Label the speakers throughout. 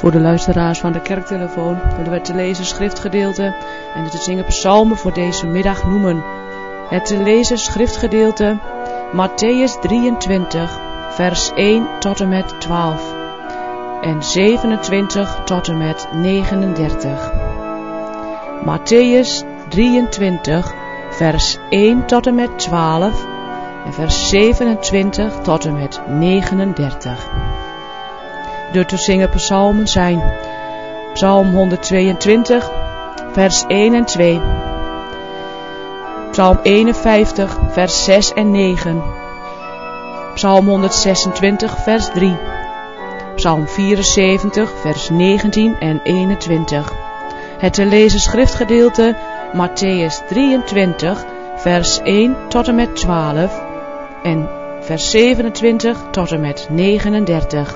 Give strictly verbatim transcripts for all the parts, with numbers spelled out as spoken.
Speaker 1: Voor de luisteraars van de kerktelefoon willen we het te lezen schriftgedeelte en de te zingen psalmen voor deze middag noemen. Het te lezen schriftgedeelte Mattheüs drieëntwintig, vers één tot en met twaalf en zevenentwintig tot en met negenendertig. Mattheüs drieëntwintig, vers één tot en met twaalf en vers zevenentwintig tot en met negenendertig. De te zingen psalmen zijn Psalm honderdtweeëntwintig, vers één en twee. Psalm eenenvijftig, vers zes en negen. Psalm honderdzesentwintig, vers drie. Psalm vierenzeventig, vers negentien en eenentwintig. Het te lezen schriftgedeelte Mattheüs drieëntwintig, vers één tot en met twaalf en vers zevenentwintig tot en met negenendertig.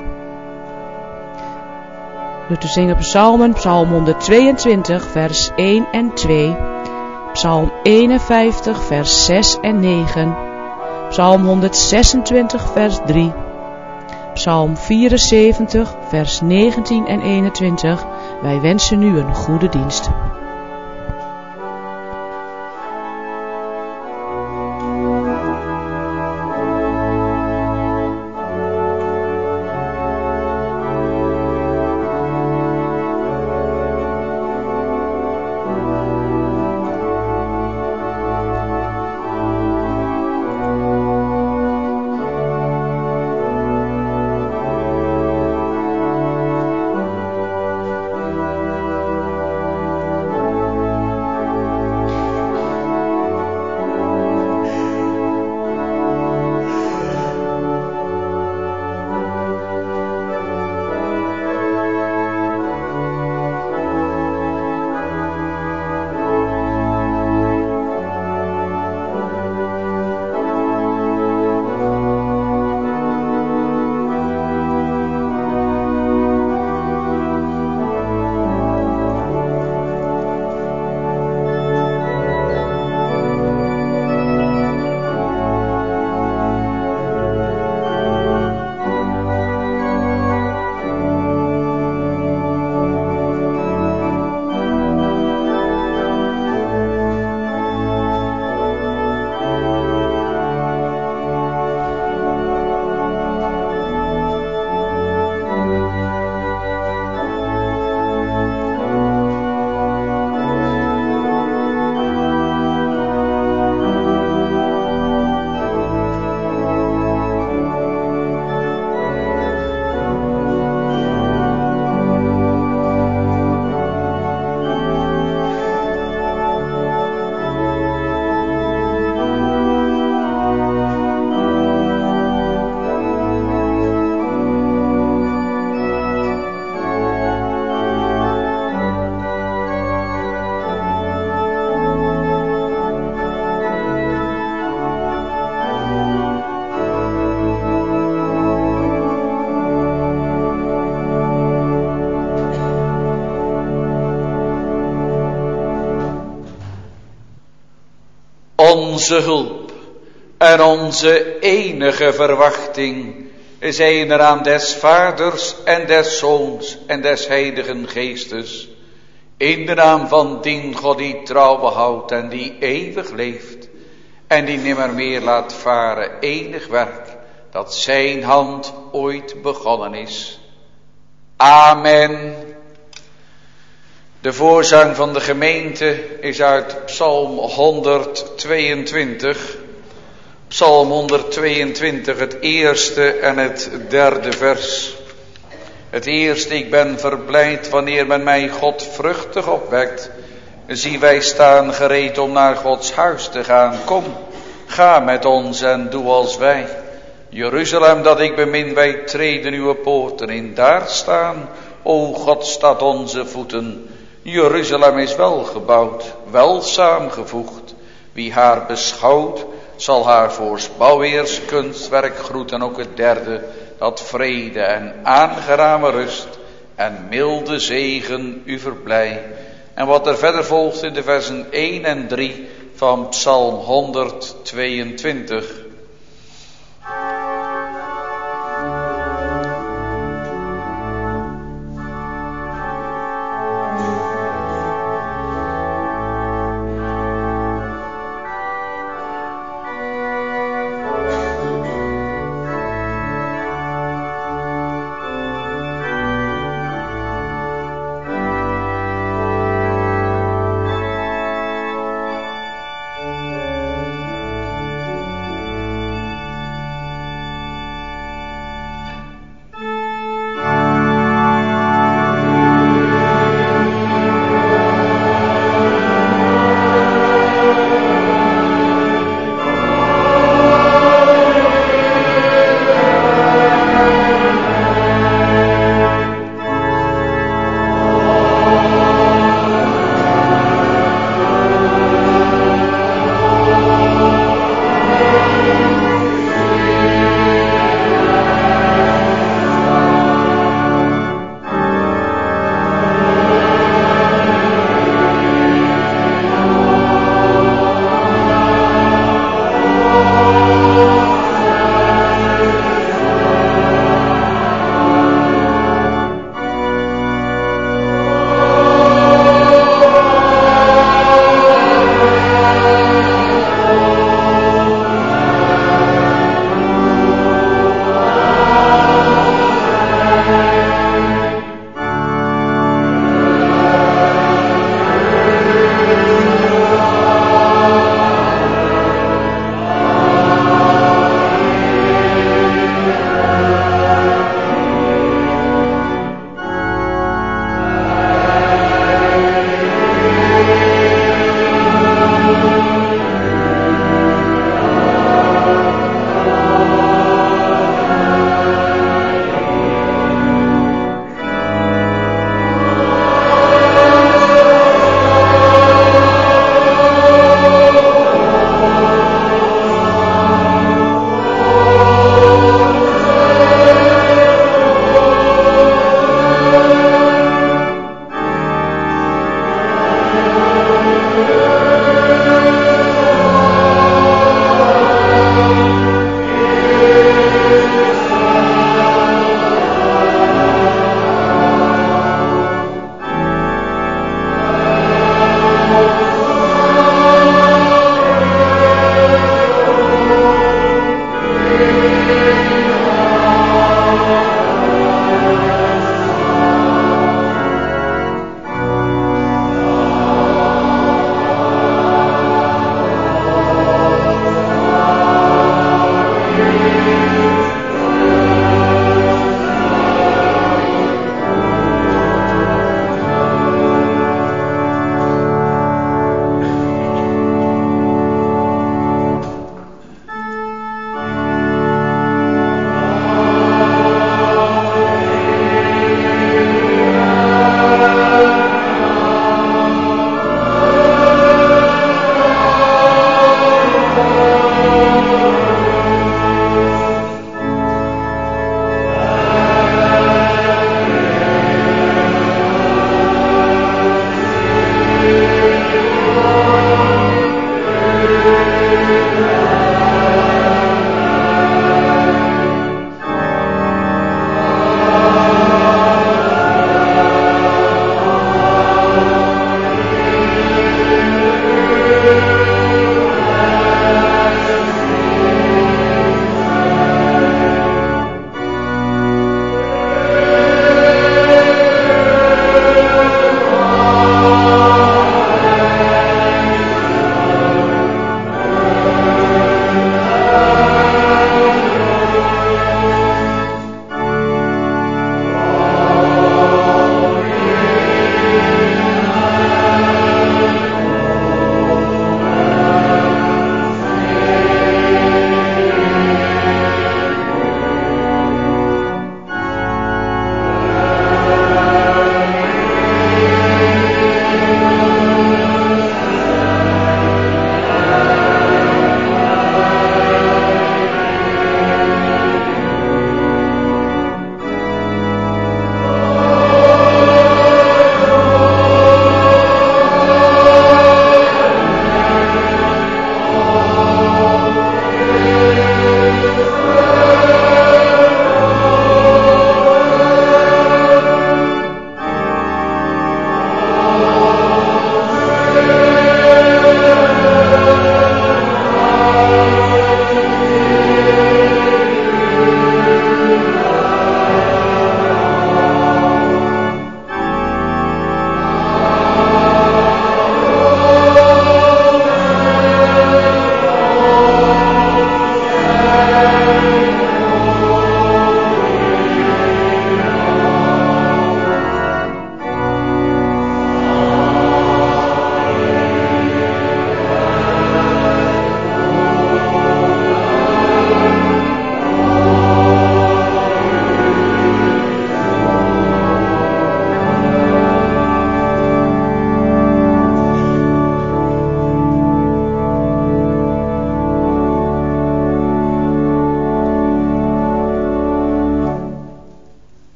Speaker 1: De te zingen psalmen, Psalm honderdtweeëntwintig, vers één en twee. Psalm eenenvijftig, vers zes en negen. Psalm honderdzesentwintig, vers drie. Psalm vierenzeventig, vers negentien en eenentwintig. Wij wensen u een goede dienst.
Speaker 2: Onze hulp en onze enige verwachting zijn er aan des Vaders en des Zoons en des Heiligen Geestes, in de naam van dien God die trouw behoudt en die eeuwig leeft en die nimmer meer laat varen enig werk dat zijn hand ooit begonnen is. Amen. De voorzang van de gemeente is uit Psalm honderdtweeëntwintig. Psalm honderdtweeëntwintig, het eerste en het derde vers. Het eerste, ik ben verblijd wanneer men mij godvruchtig opwekt. Zie, wij staan gereed om naar Gods huis te gaan. Kom, ga met ons en doe als wij. Jeruzalem dat ik bemin, wij treden uw poorten in. Daar staan, o God, staat onze voeten. Jeruzalem is wel gebouwd, wel saamgevoegd. Wie haar beschouwt, zal haar voor bouwheers kunstwerk groeten. Ook het derde, dat vrede en aangename rust en milde zegen u verblij. En wat er verder volgt in de versen één en drie van Psalm honderdtweeëntwintig.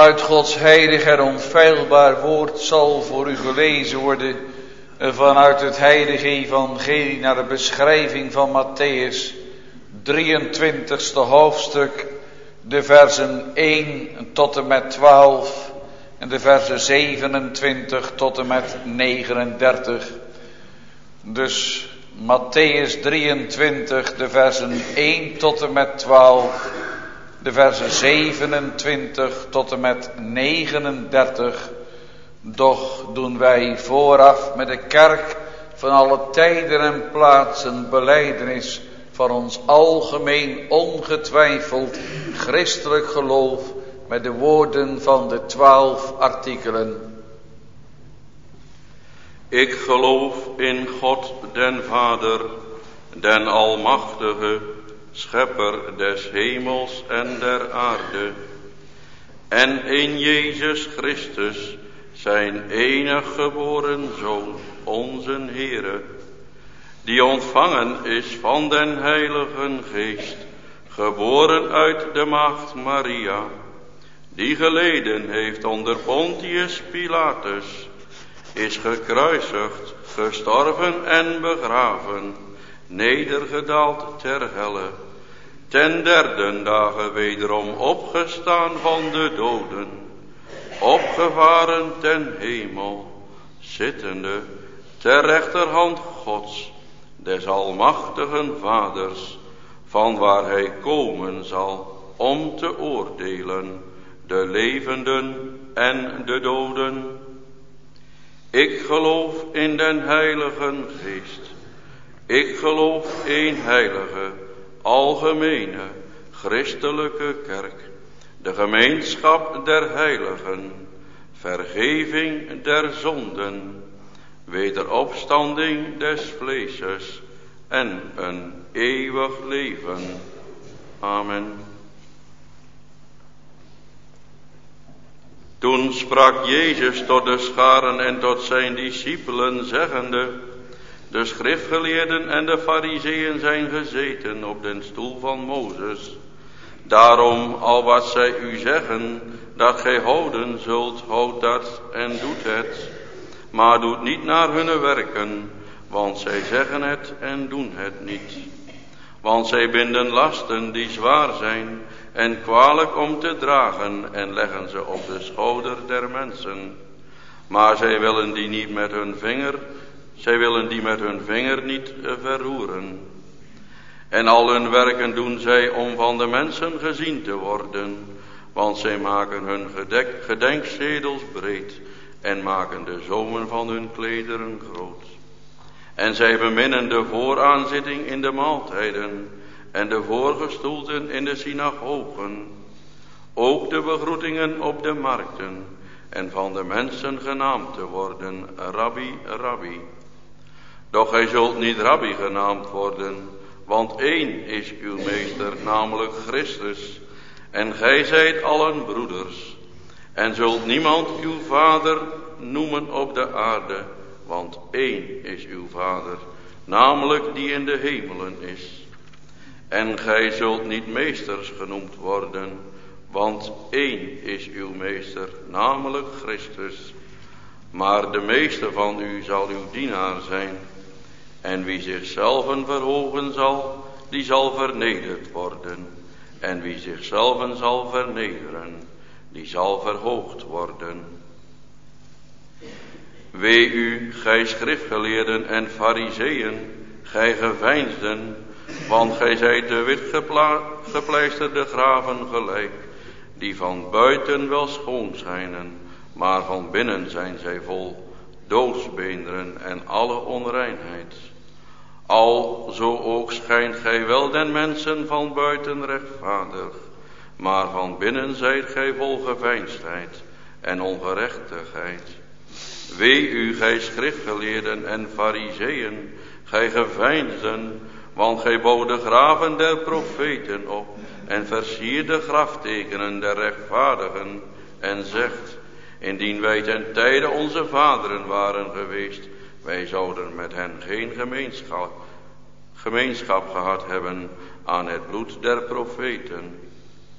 Speaker 2: Vanuit Gods heilig en onfeilbaar woord zal voor u gelezen worden vanuit het heilige evangelie naar de beschrijving van Mattheüs, drieëntwintigste hoofdstuk, de versen één tot en met twaalf en de versen zevenentwintig tot en met negenendertig. Dus Mattheüs drieëntwintig, de versen één tot en met twaalf, de versen zevenentwintig tot en met negenendertig. Doch doen wij vooraf met de kerk van alle tijden en plaatsen belijdenis van ons algemeen ongetwijfeld christelijk geloof met de woorden van de twaalf artikelen.
Speaker 3: Ik geloof in God den Vader, den Almachtige, Schepper des hemels en der aarde, en in Jezus Christus, zijn enig geboren Zoon, onze Heere, die ontvangen is van den Heiligen Geest, geboren uit de maagd Maria, die geleden heeft onder Pontius Pilatus, is gekruisigd, gestorven en begraven, nedergedaald ter helle, ten derde dagen wederom opgestaan van de doden, opgevaren ten hemel, zittende ter rechterhand Gods, des almachtigen Vaders, van waar hij komen zal om te oordelen de levenden en de doden. Ik geloof in den Heiligen Geest. Ik geloof één heilige, algemene, christelijke kerk, de gemeenschap der heiligen, vergeving der zonden, wederopstanding des vleeses en een eeuwig leven. Amen. Toen sprak Jezus tot de scharen en tot zijn discipelen, zeggende: de schriftgeleerden en de farizeeën zijn gezeten op den stoel van Mozes. Daarom, al wat zij u zeggen, dat gij houden zult, houd dat en doet het. Maar doet niet naar hunne werken, want zij zeggen het en doen het niet. Want zij binden lasten die zwaar zijn en kwalijk om te dragen en leggen ze op de schouder der mensen. Maar zij willen die niet met hun vinger, zij willen die met hun vinger niet verroeren. En al hun werken doen zij om van de mensen gezien te worden, want zij maken hun gedek, gedenkzedels breed en maken de zomen van hun klederen groot. En zij beminnen de vooraanzitting in de maaltijden en de voorgestoelten in de synagogen, ook de begroetingen op de markten en van de mensen genaamd te worden, Rabbi, Rabbi. Doch gij zult niet Rabbi genaamd worden, want één is uw meester, namelijk Christus, en gij zijt allen broeders. En zult niemand uw vader noemen op de aarde, want één is uw vader, namelijk die in de hemelen is. En gij zult niet meesters genoemd worden, want één is uw meester, namelijk Christus. Maar de meeste van u zal uw dienaar zijn. En wie zichzelf verhogen zal, die zal vernederd worden. En wie zichzelf zal vernederen, die zal verhoogd worden. Wee u, gij schriftgeleerden en farizeeën, gij geveinsden, want gij zijt de wit gepla- gepleisterde graven gelijk, die van buiten wel schoon schijnen, maar van binnen zijn zij vol doodsbeenderen en alle onreinheid. Al zo ook schijnt gij wel den mensen van buiten rechtvaardig, maar van binnen zijt gij vol geveinsdheid en ongerechtigheid. Wee u, gij schriftgeleerden en farizeeën, gij geveinsden, want gij bouwt de graven der profeten op en versiert de graftekenen der rechtvaardigen en zegt: indien wij ten tijde onze vaderen waren geweest, wij zouden met hen geen gemeenschap, gemeenschap gehad hebben aan het bloed der profeten.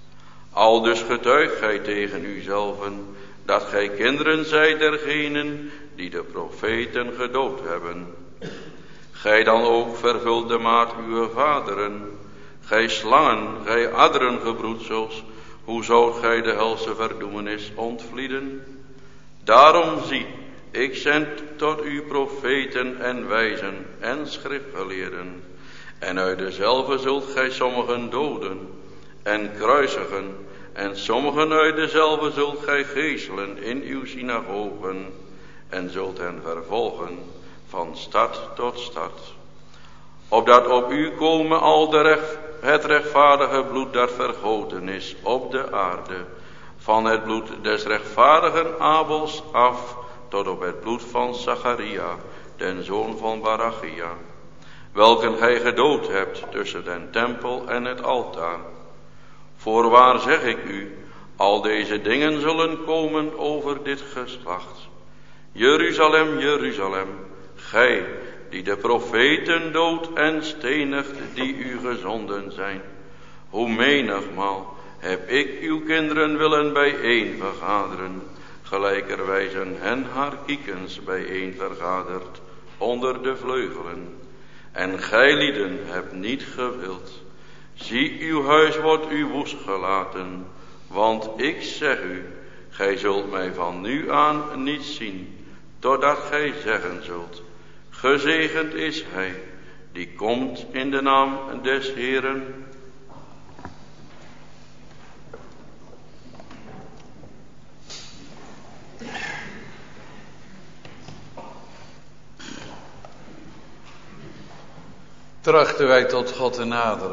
Speaker 3: Aldus getuigt gij tegen uzelven, dat gij kinderen zijt dergenen die de profeten gedood hebben. Gij dan ook vervult de maat uw vaderen. Gij slangen, gij adderen gebroedsels, hoe zoudt gij de helse verdoemenis ontvlieden? Daarom zie, ik zend tot u profeten en wijzen en schriftgeleerden. En uit dezelfde zult gij sommigen doden en kruisigen, en sommigen uit dezelfde zult gij geeselen in uw synagogen, en zult hen vervolgen van stad tot stad. Opdat op u komen al de recht, het rechtvaardige bloed dat vergoten is op de aarde, van het bloed des rechtvaardigen Abels af, tot op het bloed van Zacharia, den zoon van Barachia, welken gij gedood hebt tussen den tempel en het altaar. Voorwaar zeg ik u, al deze dingen zullen komen over dit geslacht. Jeruzalem, Jeruzalem, gij die de profeten doodt en stenigt die u gezonden zijn. Hoe menigmaal heb ik uw kinderen willen bijeen vergaderen, gelijkerwijze hen haar kiekens bijeen vergaderd onder de vleugelen. En gij lieden hebt niet gewild. Zie, uw huis wordt u woest gelaten, want ik zeg u, gij zult mij van nu aan niet zien, totdat gij zeggen zult, gezegend is hij, die komt in de naam des Heeren.
Speaker 2: Trachten wij tot God te naderen.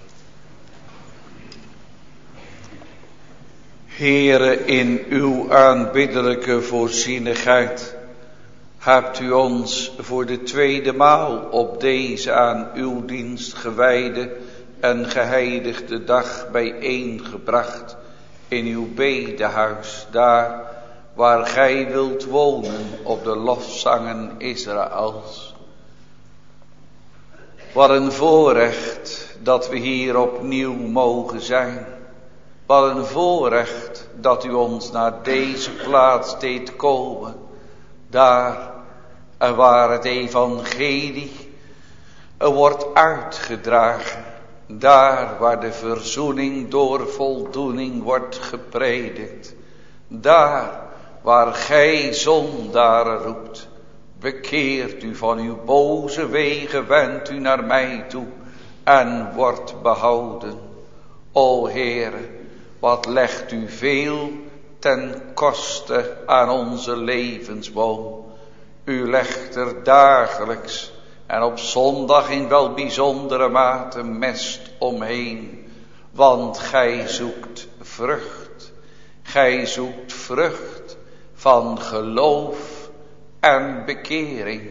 Speaker 2: Heere, in uw aanbiddelijke voorzienigheid hebt u ons voor de tweede maal op deze aan uw dienst gewijde en geheiligde dag bijeengebracht in uw bedehuis, daar waar gij wilt wonen op de lofzangen Israëls. Wat een voorrecht dat we hier opnieuw mogen zijn. Wat een voorrecht dat u ons naar deze plaats deed komen. Daar waar het evangelie wordt uitgedragen. Daar waar de verzoening door voldoening wordt gepredikt. Daar waar gij zondaren roept. Bekeert u van uw boze wegen, wendt u naar mij toe en wordt behouden. O Heere, wat legt u veel ten koste aan onze levensboom. U legt er dagelijks en op zondag in wel bijzondere mate mest omheen. Want gij zoekt vrucht, gij zoekt vrucht van geloof en bekering.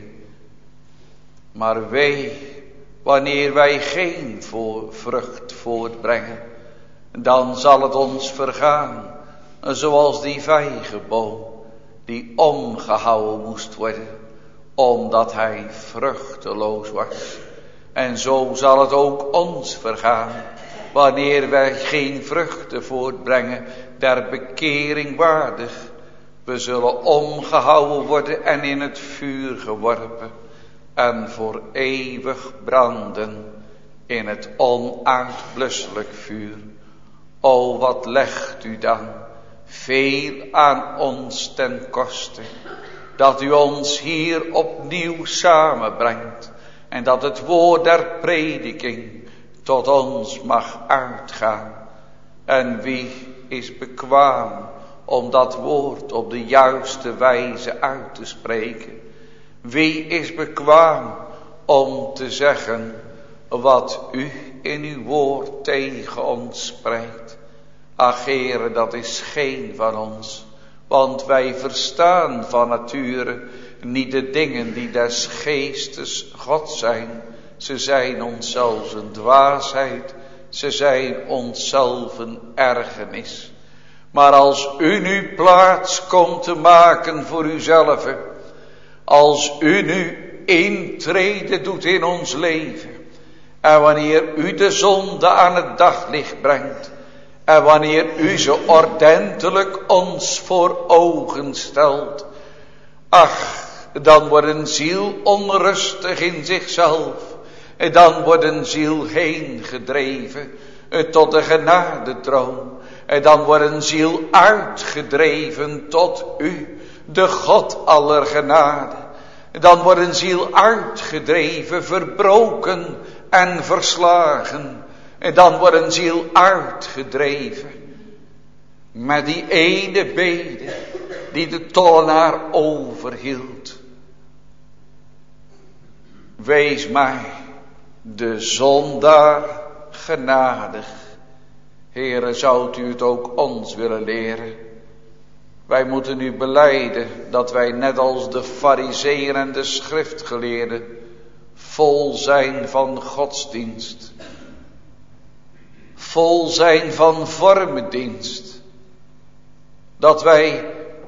Speaker 2: Maar wee, wanneer wij geen voor vrucht voortbrengen, dan zal het ons vergaan, zoals die vijgenboom die omgehouwen moest worden, omdat hij vruchteloos was. En zo zal het ook ons vergaan, wanneer wij geen vruchten voortbrengen, der bekering waardig. We zullen omgehouwen worden en in het vuur geworpen en voor eeuwig branden in het onuitblusselijk vuur. O, wat legt u dan veel aan ons ten koste, dat u ons hier opnieuw samenbrengt en dat het woord der prediking tot ons mag uitgaan. En wie is bekwaam om dat woord op de juiste wijze uit te spreken? Wie is bekwaam om te zeggen wat u in uw woord tegen ons spreekt? Ach, Heere, dat is geen van ons, want wij verstaan van nature niet de dingen die des geestes God zijn. Ze zijn ons zelfs een dwaasheid, ze zijn ons zelf een ergernis. Maar als u nu plaats komt te maken voor uzelf, als u nu intrede doet in ons leven, en wanneer u de zonde aan het daglicht brengt, En wanneer u ze ordentelijk ons voor ogen stelt, ach, dan wordt een ziel onrustig in zichzelf. En dan wordt een ziel heen gedreven tot de genadetroon. En dan wordt een ziel uitgedreven tot u, de God aller genade. Dan wordt een ziel uitgedreven, verbroken en verslagen. En dan wordt een ziel uitgedreven met die ene bede die de tollenaar overhield. Wees mij, de zondaar, genadig. Heere, zoudt u het ook ons willen leren? Wij moeten u belijden dat wij net als de farizeeën en de schriftgeleerden vol zijn van godsdienst. Vol zijn van vormendienst. Dat wij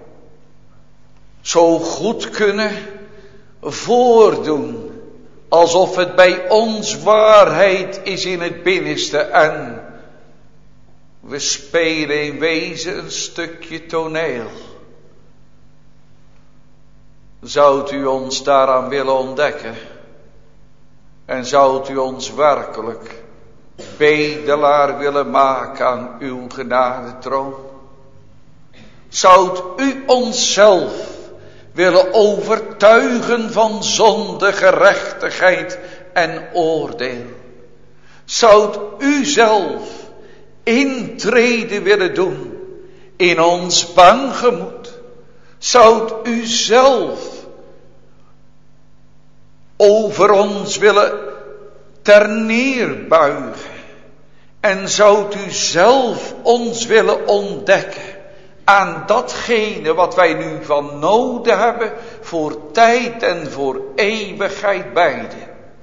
Speaker 2: zo goed kunnen voordoen alsof het bij ons waarheid is in het binnenste. En we spelen in wezen een stukje toneel. Zoudt u ons daaraan willen ontdekken? En zoudt u ons werkelijk bedelaar willen maken aan uw genadetroon? Zoudt u onszelf willen overtuigen van zonde, gerechtigheid en oordeel? Zoudt u zelf intrede willen doen in ons bang gemoed? Zoudt u zelf over ons willen terneerbuigen? En zoudt u zelf ons willen ontdekken aan datgene wat wij nu van noden hebben voor tijd en voor eeuwigheid beide?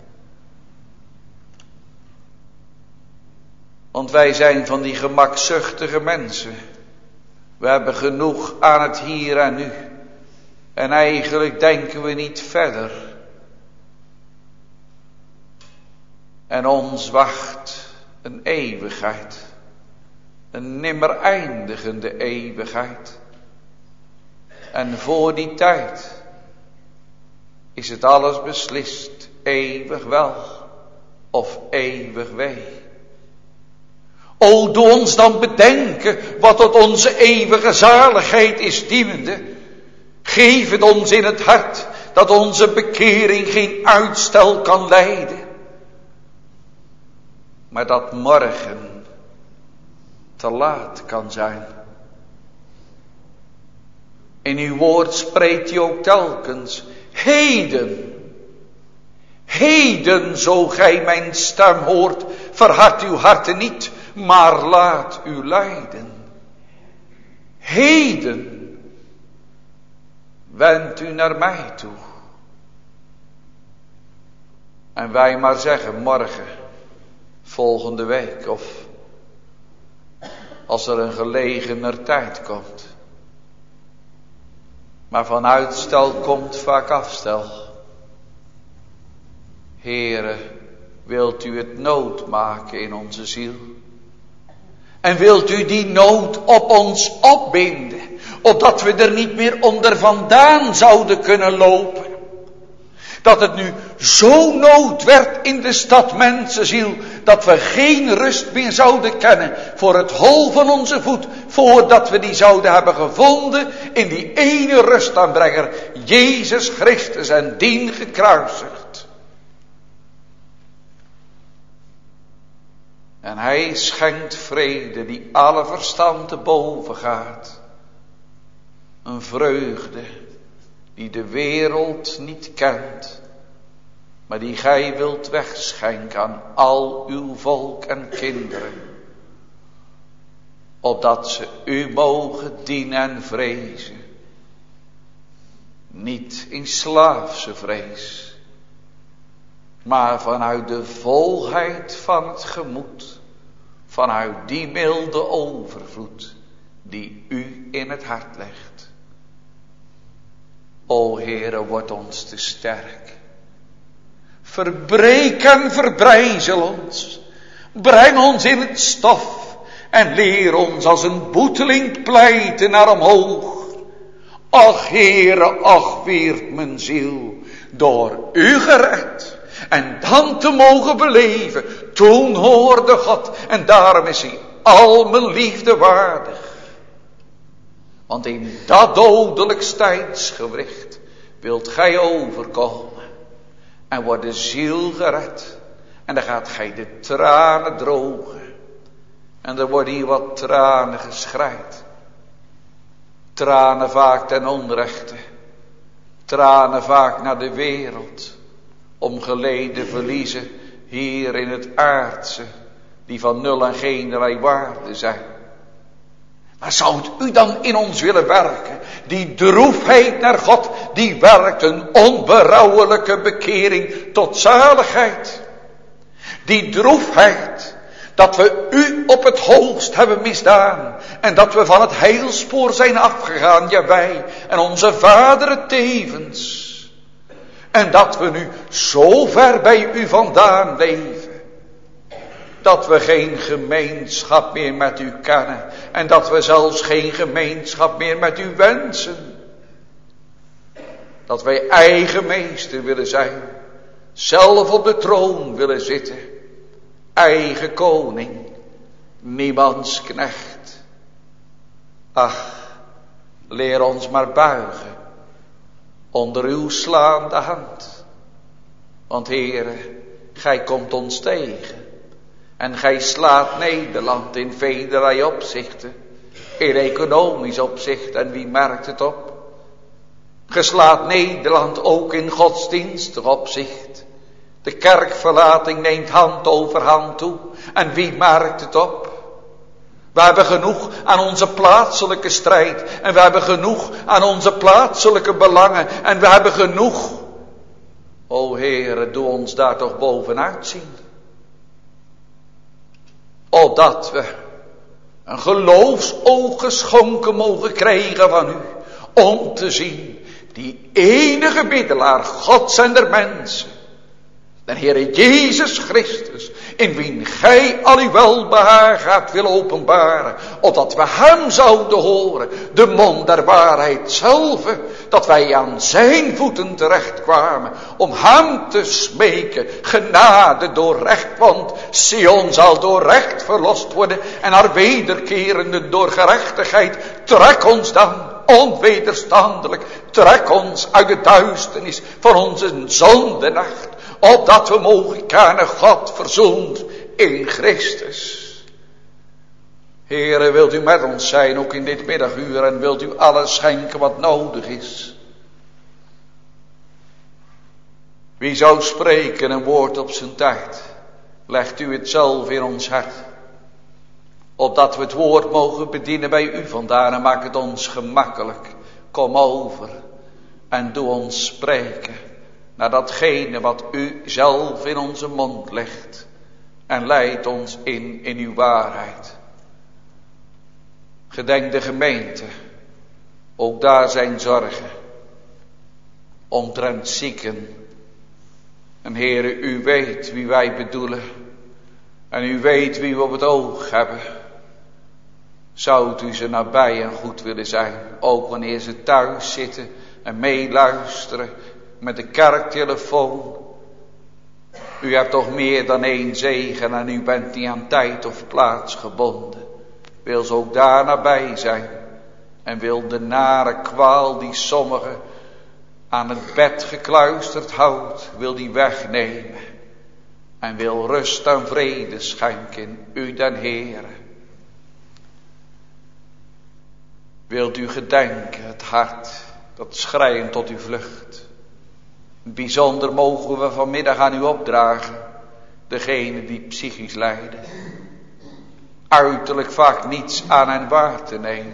Speaker 2: Want wij zijn van die gemakzuchtige mensen. We hebben genoeg aan het hier en nu. En eigenlijk denken we niet verder. En ons wacht een eeuwigheid. Een nimmer eindigende eeuwigheid. En voor die tijd is het alles beslist. Eeuwig wel of eeuwig wee. O, doe ons dan bedenken wat tot onze eeuwige zaligheid is dienende. Geef het ons in het hart dat onze bekering geen uitstel kan lijden. Maar dat morgen te laat kan zijn. In uw woord spreekt u ook telkens: heden, heden, zo gij mijn stem hoort, verhard uw harten niet, maar laat u leiden. Heden, wend u naar mij toe. En wij maar zeggen morgen, volgende week, of als er een gelegener tijd komt. Maar van uitstel komt vaak afstel. Heere, wilt u het nood maken in onze ziel? En wilt u die nood op ons opbinden, opdat we er niet meer onder vandaan zouden kunnen lopen? Dat het nu zo nood werd in de stad mensenziel, dat we geen rust meer zouden kennen voor het hol van onze voet, voordat we die zouden hebben gevonden in die ene rustaanbrenger, Jezus Christus, en dien gekruisigd. En hij schenkt vrede die alle verstand te boven gaat. Een vreugde die de wereld niet kent, maar die gij wilt wegschenken aan al uw volk en kinderen. Opdat ze u mogen dienen en vrezen. Niet in slaafse vrees, maar vanuit de volheid van het gemoed, vanuit die milde overvloed die u in het hart legt. O Heere, word ons te sterk. Verbreek en verbrijzel ons. Breng ons in het stof En leer ons als een boeteling pleiten naar omhoog. Ach Heere, ach weert mijn ziel, door u gered. En dan te mogen beleven, toen hoorde God. En daarom is hij al mijn liefde waardig. Want in dat dodelijk tijdsgewricht wilt gij overkomen. En wordt de ziel gered. En dan gaat gij de tranen drogen. En er worden hier wat tranen geschreid. Tranen vaak ten onrechte. Tranen vaak naar de wereld. Om geleden verliezen hier in het aardse. Die van nul en geenerlei waarde zijn. Maar zou het u dan in ons willen werken? Die droefheid naar God. Die werkt een onberouwelijke bekering tot zaligheid. Die droefheid. Dat we u op het hoogst hebben misdaan. En dat we van het heilspoor zijn afgegaan. Ja, wij en onze vaderen tevens. En dat we nu zo ver bij u vandaan leven. Dat we geen gemeenschap meer met u kennen. En dat we zelfs geen gemeenschap meer met u wensen. Dat wij eigen meester willen zijn. Zelf op de troon willen zitten. Eigen koning. Niemands knecht. Ach, leer ons maar buigen. Onder uw slaande hand. Want Heere, gij komt ons tegen. En gij slaat Nederland in vele opzichten. In economisch opzicht, en wie merkt het op? Ge slaat Nederland ook in godsdienstig opzicht. De kerkverlating neemt hand over hand toe. En wie merkt het op? We hebben genoeg aan onze plaatselijke strijd. En we hebben genoeg aan onze plaatselijke belangen. En we hebben genoeg. O Heere, doe ons daar toch bovenuit zien. Opdat we een geloofsoog geschonken mogen krijgen van u. Om te zien, die enige middelaar Gods en der mensen. De Heere Jezus Christus, in wien gij al uw welbehagen gaat willen openbaren. Opdat we hem zouden horen, de mond der waarheid zelf. Dat wij aan zijn voeten terechtkwamen, om hem te smeken. Genade door recht, want Sion zal door recht verlost worden. En haar wederkerende door gerechtigheid. Trek ons dan onwederstandelijk. Trek ons uit de duisternis van onze zondenacht. Opdat we mogen kennen God verzoend in Christus. Heere, wilt u met ons zijn, ook in dit middaguur. En wilt u alles schenken wat nodig is. Wie zou spreken een woord op zijn tijd. Legt u het zelf in ons hart. Opdat we het woord mogen bedienen bij u vandaan. En maak het ons gemakkelijk. Kom over. En doe ons spreken. Naar datgene wat u zelf in onze mond legt. En leidt ons in, in uw waarheid. Gedenk de gemeente. Ook daar zijn zorgen. Omtrent zieken. En Heere, u weet wie wij bedoelen. En u weet wie we op het oog hebben. Zou u ze nabij en goed willen zijn. Ook wanneer ze thuis zitten en meeluisteren. Met de kerktelefoon. U hebt toch meer dan één zegen en u bent niet aan tijd of plaats gebonden. Wil ze ook daar nabij zijn. En wil de nare kwaal die sommigen aan het bed gekluisterd houdt. Wil die wegnemen. En wil rust en vrede schenken. U den Heere. Wilt u gedenken het hart dat schreiend tot u vlucht. Bijzonder mogen we vanmiddag aan u opdragen. Degene die psychisch lijden. Uiterlijk vaak niets aan en waar te nemen.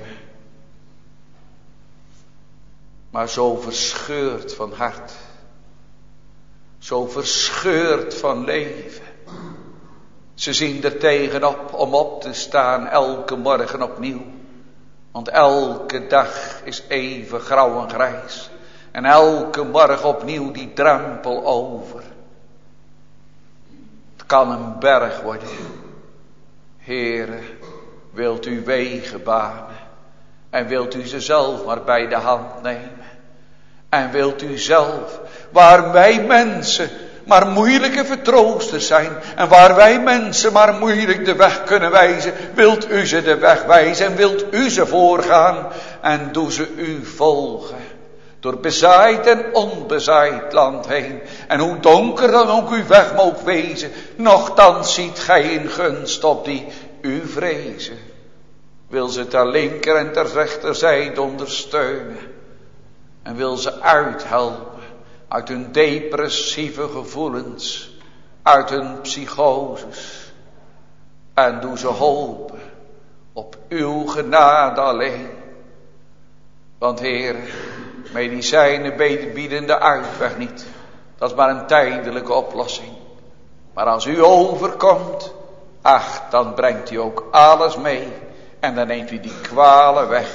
Speaker 2: Maar zo verscheurd van hart. Zo verscheurd van leven. Ze zien er tegenop om op te staan elke morgen opnieuw. Want elke dag is even grauw en grijs. En elke morgen opnieuw die drempel over. Het kan een berg worden. Heere, wilt u wegen banen. En wilt u ze zelf maar bij de hand nemen. En wilt u zelf, waar wij mensen maar moeilijke vertroosters zijn. En waar wij mensen maar moeilijk de weg kunnen wijzen. Wilt u ze de weg wijzen en wilt u ze voorgaan. En doe ze u volgen. Door bezaaid en onbezaaid land heen. En hoe donker dan ook uw weg moog wezen. Nochtans ziet gij in gunst op die u vrezen. Wil ze ter linker en ter rechterzijde ondersteunen. En wil ze uithelpen. Uit hun depressieve gevoelens. Uit hun psychoses. En doe ze hopen. Op uw genade alleen. Want Heer, medicijnen bieden de uitweg niet. Dat is maar een tijdelijke oplossing. Maar als u overkomt, ach, dan brengt u ook alles mee. En dan neemt u die kwalen weg.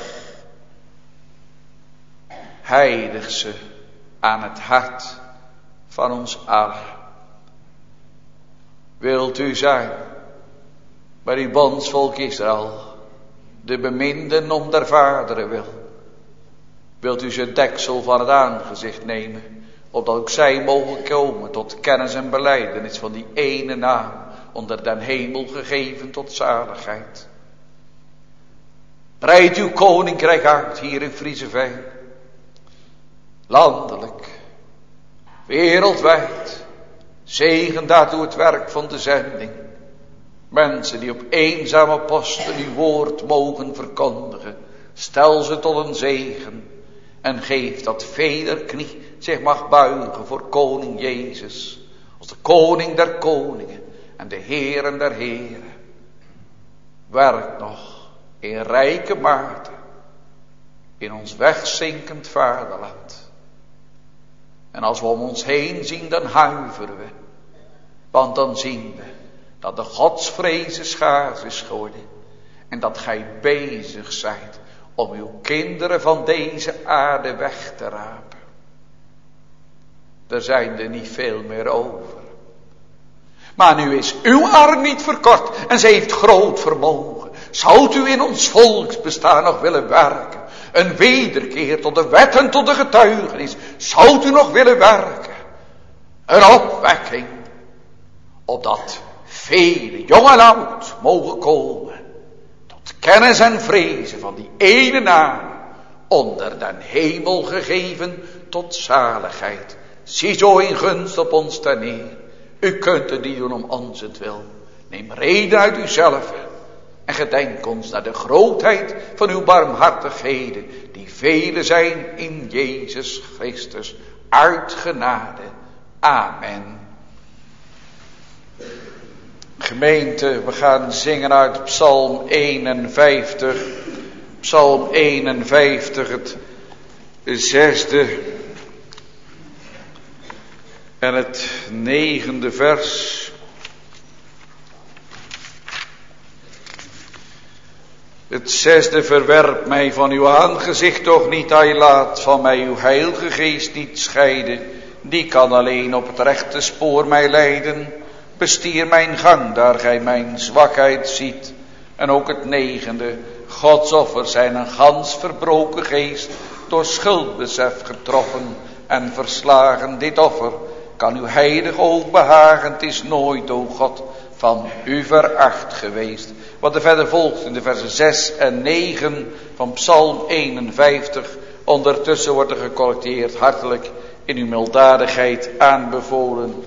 Speaker 2: Heilig ze aan het hart van ons allen. Wilt u zijn, maar uw bondsvolk Israël, de beminden om der vaderen wil. Wilt u zijn deksel van het aangezicht nemen, opdat ook zij mogen komen tot kennis en belijdenis van die ene naam, onder den hemel gegeven tot zaligheid. Breid uw koninkrijk uit hier in Frieseveen. Landelijk, wereldwijd, zegen daartoe het werk van de zending. Mensen die op eenzame posten uw woord mogen verkondigen, stel ze tot een zegen. En geef dat veder knie zich mag buigen voor koning Jezus. Als de koning der koningen en de heren der heren. Werk nog in rijke mate in ons wegzinkend vaderland. En als we om ons heen zien, dan huiveren we. Want dan zien we dat de godsvreze schaars is geworden. En dat gij bezig zijt om uw kinderen van deze aarde weg te rapen. Er zijn er niet veel meer over. Maar nu is uw arm niet verkort en ze heeft groot vermogen. Zoudt u in ons volksbestaan nog willen werken? Een wederkeer tot de wet en tot de getuigenis. Zoudt u nog willen werken? Een opwekking. Opdat vele jong en oud mogen komen. Tot kennis en vrezen van die ene naam. Onder den hemel gegeven tot zaligheid. Zie zo in gunst op ons ter neer. U kunt het niet doen om onzentwil. Neem reden uit uzelf. En gedenk ons naar de grootheid van uw barmhartigheden. Die vele zijn in Jezus Christus. Uit genade. Amen. Gemeente, we gaan zingen uit Psalm eenenvijftig. Psalm eenenvijftig, het zesde en het negende vers. Het zesde: verwerp mij van uw aangezicht toch niet, hij laat van mij uw heilige geest niet scheiden. Die kan alleen op het rechte spoor mij leiden. Bestier mijn gang, daar gij mijn zwakheid ziet. En ook het negende: Godsoffers zijn een gans verbroken geest, door schuldbesef getroffen en verslagen. Dit offer kan uw heilig oog behagen, het is nooit, o God, van u veracht geweest. Wat er verder volgt in de versen zes en negen van Psalm eenenvijftig. Ondertussen wordt er gecollecteerd, hartelijk in uw milddadigheid aanbevolen.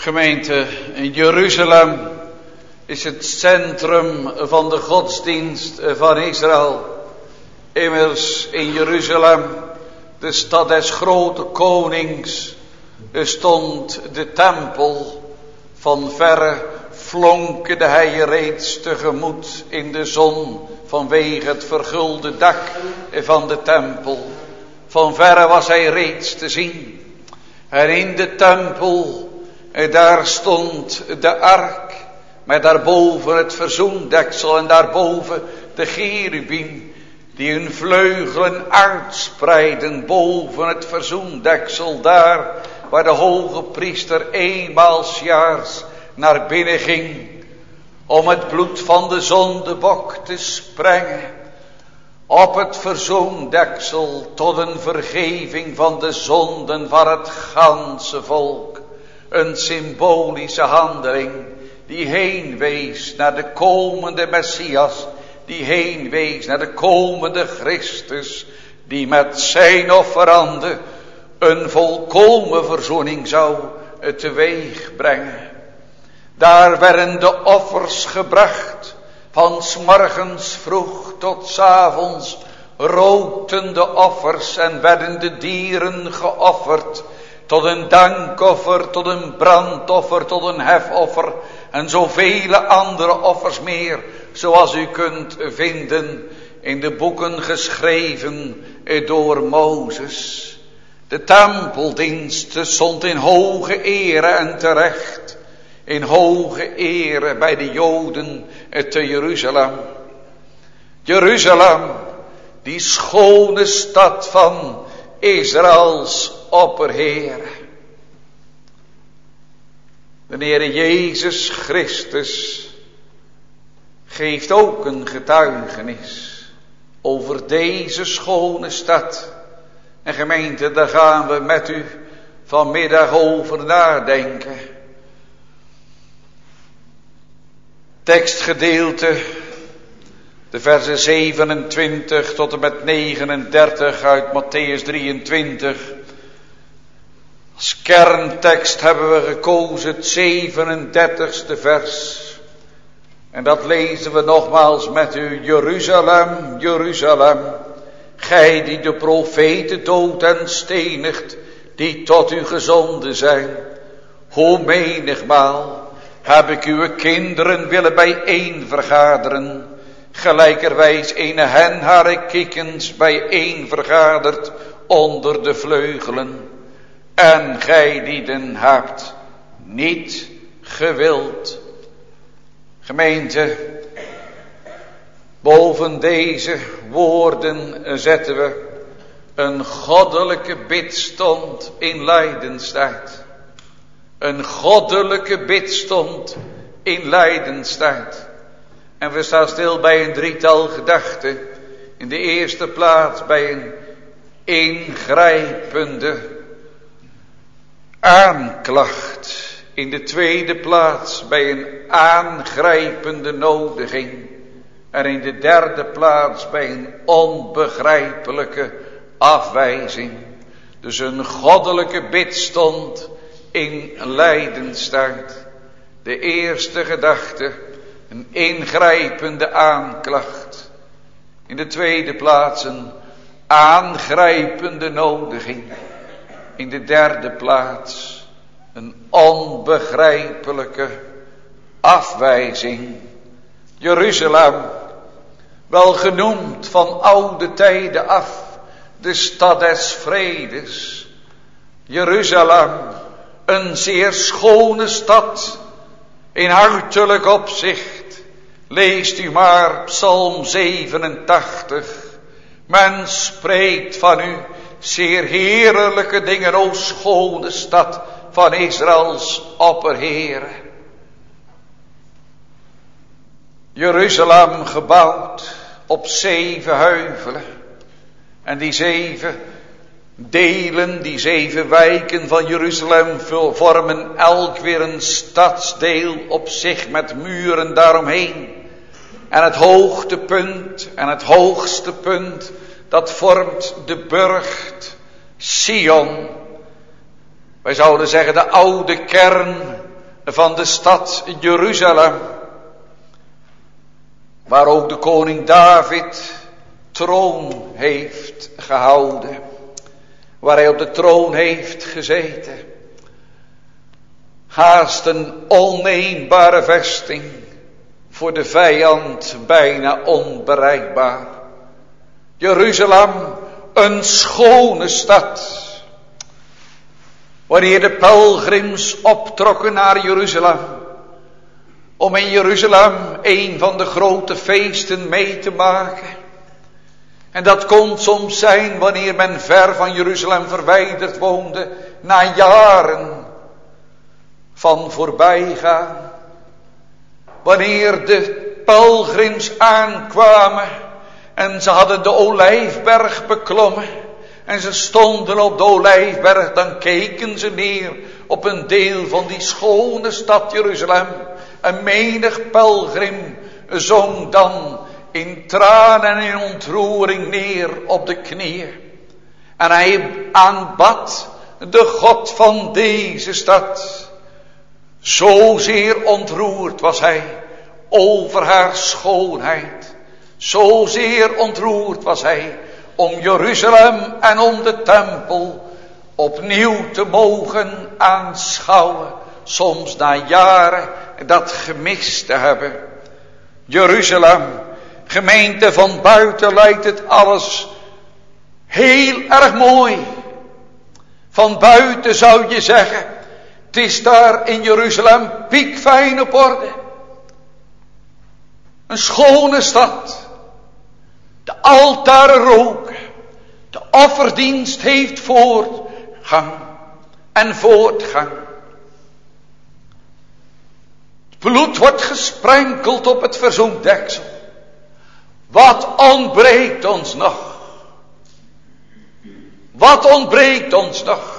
Speaker 2: Gemeente, in Jeruzalem is het centrum van de godsdienst van Israël. Immers in Jeruzalem, de stad des grote konings, stond de tempel. Van verre flonkerde hij je reeds tegemoet in de zon vanwege het vergulde dak van de tempel. Van verre was hij reeds te zien. En in de tempel, daar stond de ark, met daarboven het verzoendeksel en daarboven de cherubim, die hun vleugelen uitspreiden boven het verzoendeksel, daar waar de hoge priester eenmaal 's jaars naar binnen ging, om het bloed van de zondebok te sprengen op het verzoendeksel tot een vergeving van de zonden van het ganse volk. Een symbolische handeling die heen wees naar de komende Messias, die heen wees naar de komende Christus, die met zijn offerande een volkomen verzoening zou teweeg brengen. Daar werden de offers gebracht, van 's morgens vroeg tot 's avonds rookten de offers en werden de dieren geofferd, tot een dankoffer, tot een brandoffer, tot een hefoffer en zoveel andere offers meer, zoals u kunt vinden in de boeken geschreven door Mozes. De tempeldienst stond in hoge ere en terecht, in hoge ere bij de Joden te Jeruzalem. Jeruzalem, die schone stad van Israëls opperheer. De Heere Jezus Christus geeft ook een getuigenis over deze schone stad. En gemeente, daar gaan we met u vanmiddag over nadenken. Tekstgedeelte, de versen zevenentwintig tot en met negenendertig uit Mattheüs drieëntwintig. Als kerntekst hebben we gekozen het zevenendertigste vers. En dat lezen we nogmaals met u. Jeruzalem, Jeruzalem, gij die de profeten doodt en stenigt, die tot u gezonden zijn. Hoe menigmaal heb ik uw kinderen willen bijeen vergaderen, gelijkerwijs een hen haar kikkens bijeen vergaderd onder de vleugelen. En gij lieden hebt niet gewild. Gemeente, boven deze woorden zetten we een goddelijke bidstond in lijdenstijd. Een goddelijke bidstond in lijdenstijd. En we staan stil bij een drietal gedachten. In de eerste plaats bij een ingrijpende aanklacht. In de tweede plaats bij een aangrijpende nodiging. En in de derde plaats bij een onbegrijpelijke afwijzing. Dus een goddelijke bidstond in lijdenstijd. De eerste gedachte, een ingrijpende aanklacht. In de tweede plaats een aangrijpende nodiging. In de derde plaats een onbegrijpelijke afwijzing. Jeruzalem, wel genoemd van oude tijden af, de stad des vredes. Jeruzalem, een zeer schone stad, in hartelijk opzicht. Leest u maar Psalm zevenentachtig. Men spreekt van u zeer heerlijke dingen, o schone stad van Israëls opperheer. Jeruzalem gebouwd op zeven heuvelen. En die zeven delen, die zeven wijken van Jeruzalem vormen elk weer een stadsdeel op zich met muren daaromheen. En het hoogtepunt en het hoogste punt, dat vormt de burcht Sion. Wij zouden zeggen de oude kern van de stad Jeruzalem, waar ook de koning David troon heeft gehouden, waar hij op de troon heeft gezeten. Haast een onneembare vesting, voor de vijand bijna onbereikbaar. Jeruzalem, een schone stad. Wanneer de pelgrims optrokken naar Jeruzalem, om in Jeruzalem een van de grote feesten mee te maken. En dat kon soms zijn wanneer men ver van Jeruzalem verwijderd woonde, na jaren van voorbijgaan. Wanneer de pelgrims aankwamen en ze hadden de Olijfberg beklommen en ze stonden op de Olijfberg, dan keken ze neer op een deel van die schone stad Jeruzalem. En menig pelgrim zong dan in tranen en in ontroering neer op de knieën. En hij aanbad de God van deze stad. Zozeer ontroerd was hij over haar schoonheid. Zozeer ontroerd was hij om Jeruzalem en om de tempel opnieuw te mogen aanschouwen. Soms na jaren dat gemist te hebben. Jeruzalem, gemeente, van buiten lijkt het alles heel erg mooi. Van buiten zou je zeggen, het is daar in Jeruzalem piekfijn op orde. Een schone stad. De altaren roken. De offerdienst heeft voortgang en voortgang. Het bloed wordt gesprenkeld op het verzoendeksel. Wat ontbreekt ons nog? Wat ontbreekt ons nog?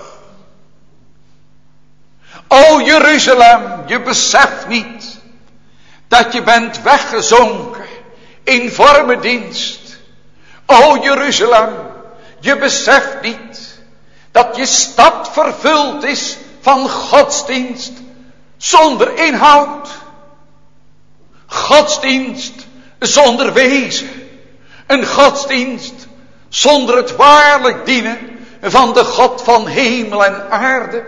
Speaker 2: O Jeruzalem, je beseft niet dat je bent weggezonken in vormendienst. O Jeruzalem, je beseft niet dat je stad vervuld is van godsdienst zonder inhoud. Godsdienst zonder wezen. Een godsdienst zonder het waarlijk dienen van de God van hemel en aarde.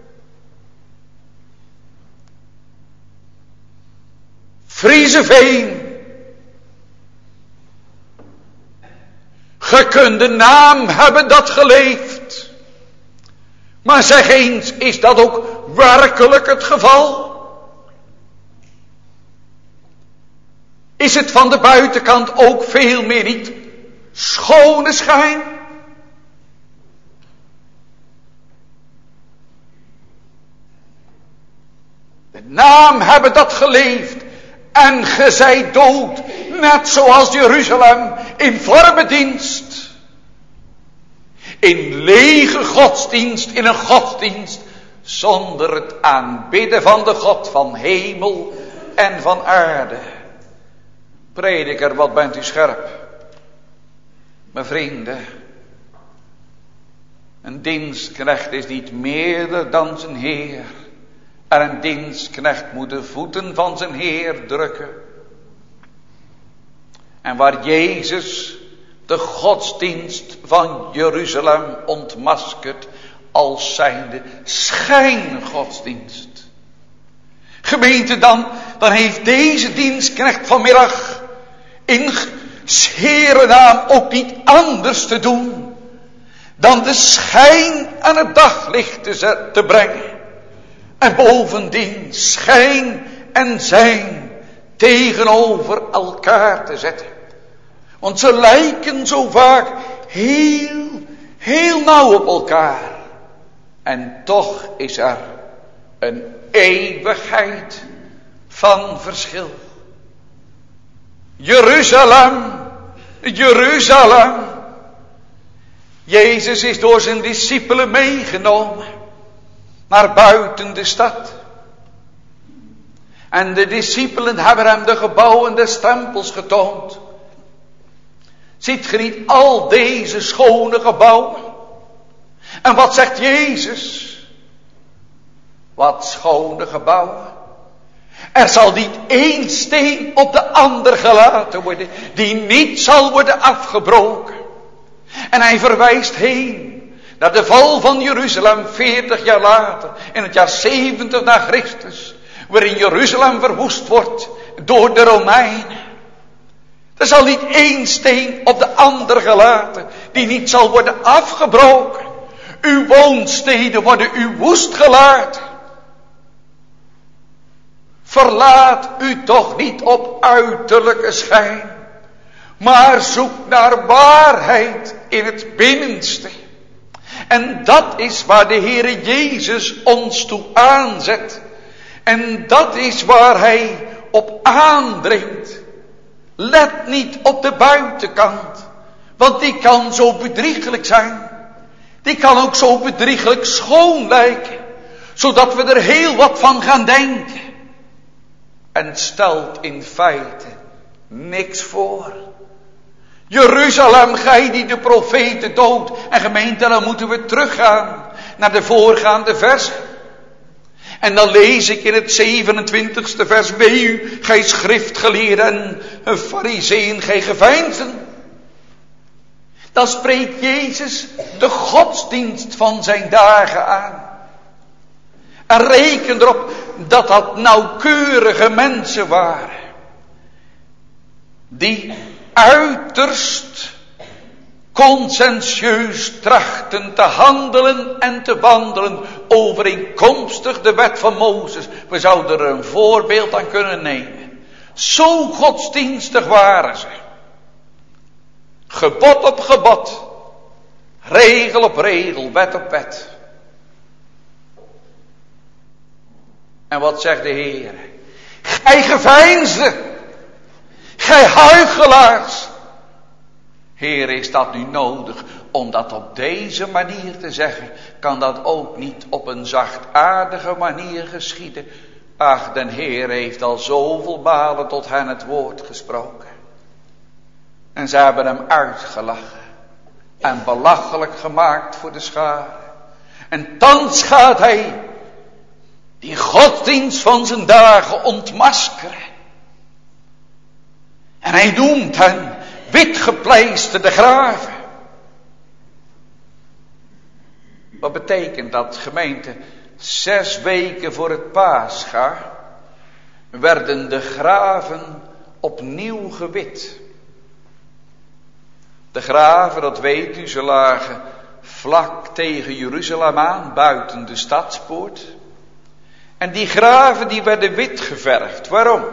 Speaker 2: Frieseveen. Ge kunt de naam hebben dat geleefd. Maar zeg eens, is dat ook werkelijk het geval? Is het van de buitenkant ook veel meer niet schone schijn? De naam hebben dat geleefd. En ge zijt dood, net zoals Jeruzalem, in vormendienst. In lege godsdienst, in een godsdienst, zonder het aanbidden van de God van hemel en van aarde. Prediker, wat bent u scherp. Mijn vrienden, een dienstknecht is niet meerder dan zijn Heer. En een dienstknecht moet de voeten van zijn Heer drukken. En waar Jezus de godsdienst van Jeruzalem ontmaskert als zijnde schijngodsdienst. Gemeente, dan, dan heeft deze dienstknecht vanmiddag in Heere naam ook niet anders te doen dan de schijn aan het daglicht te, te brengen. En bovendien schijn en zijn tegenover elkaar te zetten. Want ze lijken zo vaak heel, heel nauw op elkaar. En toch is er een eeuwigheid van verschil. Jeruzalem, Jeruzalem. Jezus is door zijn discipelen meegenomen naar buiten de stad. En de discipelen hebben hem de gebouwen des tempels getoond. Ziet ge niet al deze schone gebouwen? En wat zegt Jezus? Wat schone gebouwen. Er zal niet één steen op de ander gelaten worden, die niet zal worden afgebroken. En hij verwijst heen naar de val van Jeruzalem veertig jaar later, in het jaar zeventig na Christus, waarin Jeruzalem verwoest wordt door de Romeinen. Er zal niet één steen op de ander gelaten, die niet zal worden afgebroken. Uw woonsteden worden u woest gelaten. Verlaat u toch niet op uiterlijke schijn, maar zoek naar waarheid in het binnenste. En dat is waar de Heere Jezus ons toe aanzet. En dat is waar hij op aandringt. Let niet op de buitenkant, want die kan zo bedrieglijk zijn. Die kan ook zo bedrieglijk schoon lijken, zodat we er heel wat van gaan denken. En stelt in feite niks voor. Jeruzalem, gij die de profeten doodt. En gemeente, dan moeten we teruggaan naar de voorgaande versen. En dan lees ik in het zevenentwintigste vers. Wee u, gij schriftgeleerden en farizeeën, gij geveinsden. Dan spreekt Jezus de godsdienst van zijn dagen aan. En reken erop dat dat nauwkeurige mensen waren. Die uiterst conscientieus trachten te handelen en te wandelen overeenkomstig de wet van Mozes. We zouden er een voorbeeld aan kunnen nemen. Zo godsdienstig waren ze. Gebod op gebod. Regel op regel, wet op wet. En wat zegt de Heer? Gij geveinsden. Gij huichelaars. Heer, is dat nu nodig om dat op deze manier te zeggen? Kan dat ook niet op een zachtaardige manier geschieden? Ach, de Heer heeft al zoveel malen tot hen het woord gesproken. En ze hebben hem uitgelachen. En belachelijk gemaakt voor de schare. En thans gaat hij die godsdienst van zijn dagen ontmaskeren. En hij noemt hen witgepleisterde graven. Wat betekent dat, gemeente? Zes weken voor het Pascha werden de graven opnieuw gewit. De graven, dat weet u, ze lagen vlak tegen Jeruzalem aan, buiten de stadspoort. En die graven die werden wit geverfd. Waarom?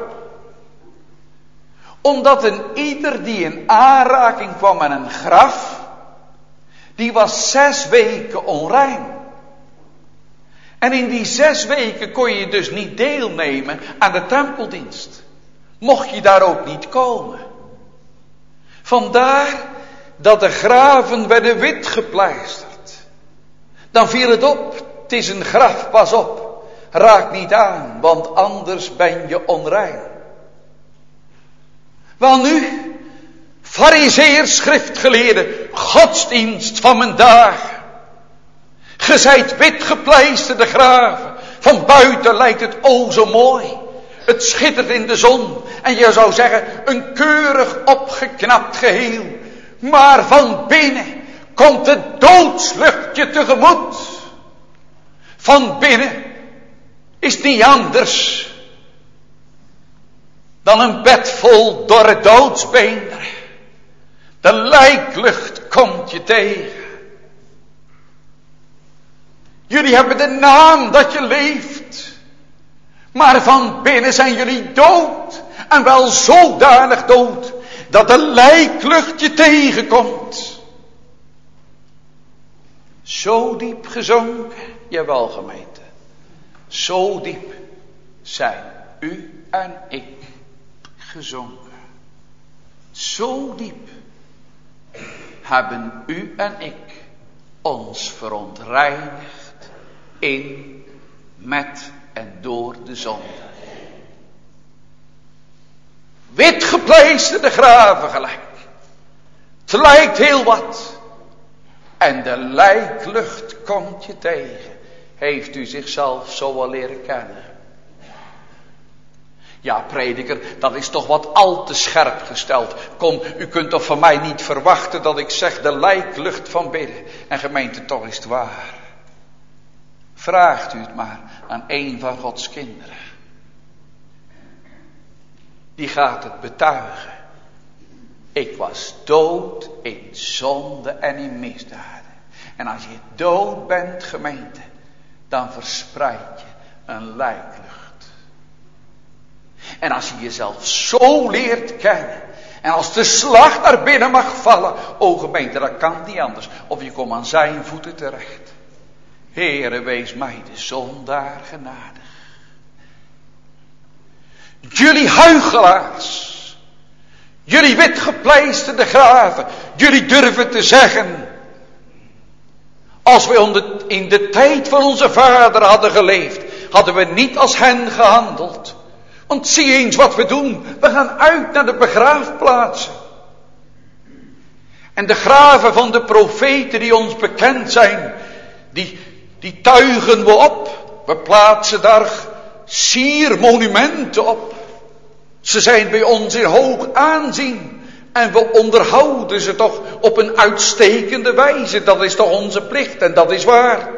Speaker 2: Omdat een ieder die in aanraking kwam met een graf, die was zes weken onrein. En in die zes weken kon je dus niet deelnemen aan de tempeldienst. Mocht je daar ook niet komen. Vandaar dat de graven werden wit gepleisterd. Dan viel het op, het is een graf, pas op. Raak niet aan, want anders ben je onrein. Wel nu, farizeeërs, schriftgeleerden, godsdienst van mijn dagen. Ge zijt witgepleisterde graven. Van buiten lijkt het o zo mooi. Het schittert in de zon. En je zou zeggen, een keurig opgeknapt geheel. Maar van binnen komt het doodsluchtje tegemoet. Van binnen is niet anders dan een bed vol dorre doodsbeenderen. De lijklucht komt je tegen. Jullie hebben de naam dat je leeft. Maar van binnen zijn jullie dood. En wel zodanig dood dat de lijklucht je tegenkomt. Zo diep gezonken, jawel gemeente. Zo diep zijn u en ik gezonken. Zo diep hebben u en ik ons verontreinigd in, met en door de zonde. Witgepleisterde graven gelijk. Het lijkt heel wat. En de lijklucht komt je tegen. Heeft u zichzelf zo wel leren kennen? Ja, prediker, dat is toch wat al te scherp gesteld. Kom, u kunt toch van mij niet verwachten dat ik zeg de lijklucht van bidden. En gemeente, toch is het waar. Vraagt u het maar aan een van Gods kinderen. Die gaat het betuigen. Ik was dood in zonde en in misdaden. En als je dood bent, gemeente, dan verspreid je een lijklucht. En als je jezelf zo leert kennen. En als de slag naar binnen mag vallen. O gemeente, dat kan niet anders. Of je komt aan zijn voeten terecht. Heere, wees mij de zondaar genadig. Jullie huichelaars. Jullie witgepleisterde graven. Jullie durven te zeggen. Als we in de tijd van onze vader hadden geleefd. Hadden we niet als hen gehandeld. Want zie eens wat we doen. We gaan uit naar de begraafplaatsen. En de graven van de profeten die ons bekend zijn. Die, die tuigen we op. We plaatsen daar siermonumenten op. Ze zijn bij ons in hoog aanzien. En we onderhouden ze toch op een uitstekende wijze. Dat is toch onze plicht en dat is waar.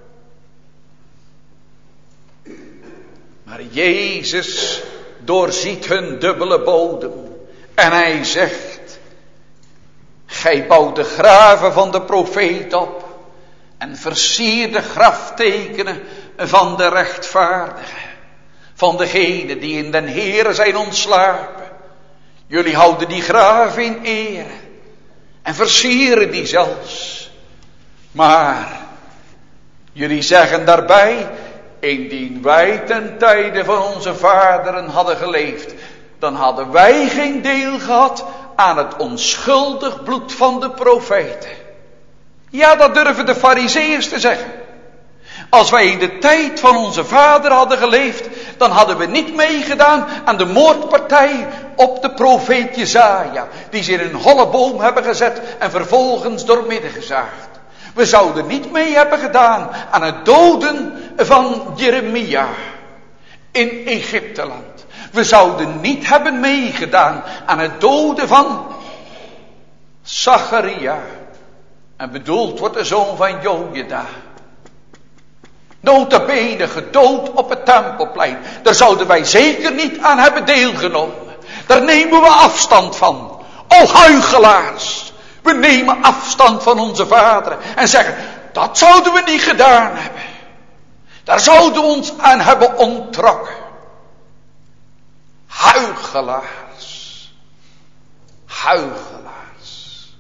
Speaker 2: Maar Jezus doorziet hun dubbele bodem. En hij zegt. Gij bouwt de graven van de profeet op. En versier de graftekenen van de rechtvaardigen. Van degenen die in den Heere zijn ontslapen. Jullie houden die graven in ere. En versieren die zelfs. Maar. Jullie zeggen daarbij. Indien wij ten tijde van onze vaderen hadden geleefd. Dan hadden wij geen deel gehad aan het onschuldig bloed van de profeten. Ja, dat durven de Farizeeërs te zeggen. Als wij in de tijd van onze vader hadden geleefd, dan hadden we niet meegedaan aan de moordpartij op de profeet Jesaja. Die ze in een holle boom hebben gezet en vervolgens doormidden gezaagd. We zouden niet mee hebben gedaan aan het doden van Jeremia in Egypteland. We zouden niet hebben meegedaan aan het doden van Zacharia. En bedoeld wordt de zoon van Jojeda. Nota bene gedood op het Tempelplein. Daar zouden wij zeker niet aan hebben deelgenomen. Daar nemen we afstand van. O huichelaars. We nemen afstand van onze vaderen. En zeggen, dat zouden we niet gedaan hebben. Daar zouden we ons aan hebben onttrokken. Huichelaars. Huichelaars.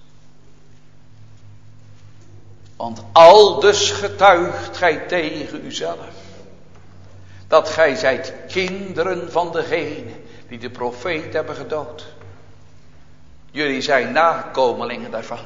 Speaker 2: Want aldus getuigt gij tegen uzelf. Dat gij zijt kinderen van degene die de profeet hebben gedood. Jullie zijn nakomelingen daarvan.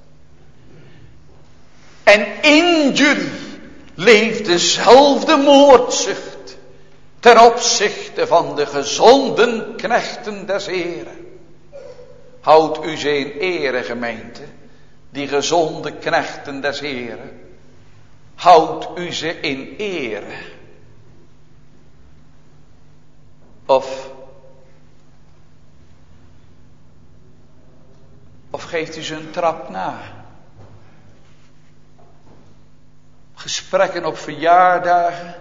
Speaker 2: En in jullie leeft dezelfde moordzucht ten opzichte van de gezonden knechten des Heren. Houdt u ze in ere, gemeente, die gezonde knechten des Heren. Houdt u ze in ere. Of Of geeft u ze een trap na? Gesprekken op verjaardagen.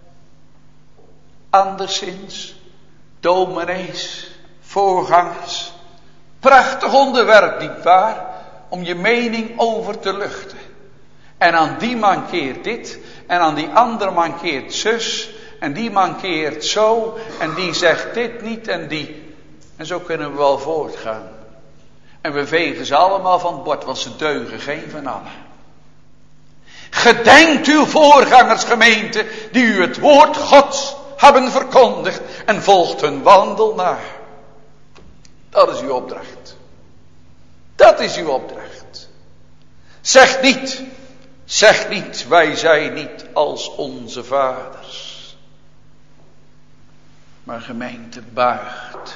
Speaker 2: Anderszins. Dominees. Voorgangers. Prachtig onderwerp, nietwaar? Om je mening over te luchten. En aan die mankeert dit. En aan die andere mankeert zus. En die mankeert zo. En die zegt dit niet en die. En zo kunnen we wel voortgaan. En we vegen ze allemaal van het bord, want ze deugen geen van allen. Gedenkt uw voorgangers, gemeente, die u het woord Gods hebben verkondigd en volgt hun wandel na. Dat is uw opdracht. Dat is uw opdracht. Zeg niet, zeg niet, wij zijn niet als onze vaders. Maar gemeente, buigt.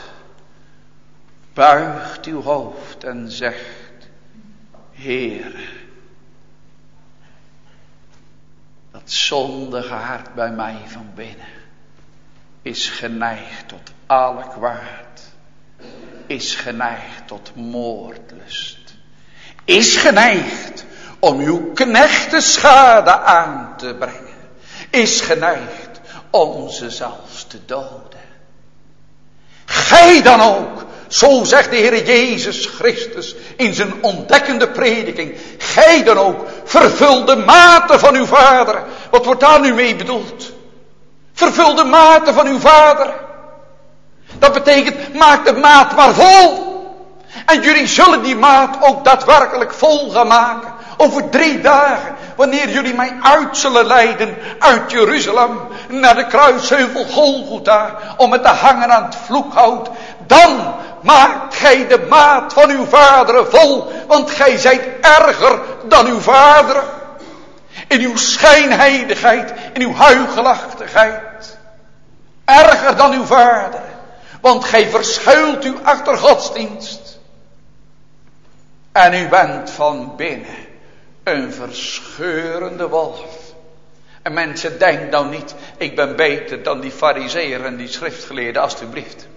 Speaker 2: Buigt uw hoofd en zegt, Heer, dat zondige hart bij mij van binnen is geneigd tot alle kwaad, is geneigd tot moordlust, is geneigd om uw knechten schade aan te brengen, is geneigd om ze zelfs te doden. Gij dan ook, zo zegt de Heer Jezus Christus in zijn ontdekkende prediking, gij dan ook, vervul de mate van uw vader. Wat wordt daar nu mee bedoeld? Vervul de mate van uw vader. Dat betekent, maak de maat maar vol. En jullie zullen die maat ook daadwerkelijk vol gaan maken. Over drie dagen, wanneer jullie mij uit zullen leiden uit Jeruzalem naar de kruisheuvel Golgotha, om het te hangen aan het vloekhout, dan maakt gij de maat van uw vaderen vol, want gij zijt erger dan uw vaderen. In uw schijnheiligheid, in uw huichelachtigheid. Erger dan uw vaderen, want gij verschuilt u achter godsdienst. En u bent van binnen een verscheurende wolf. En mensen, denk nou niet, ik ben beter dan die farizeeën en die schriftgeleerden, alstublieft.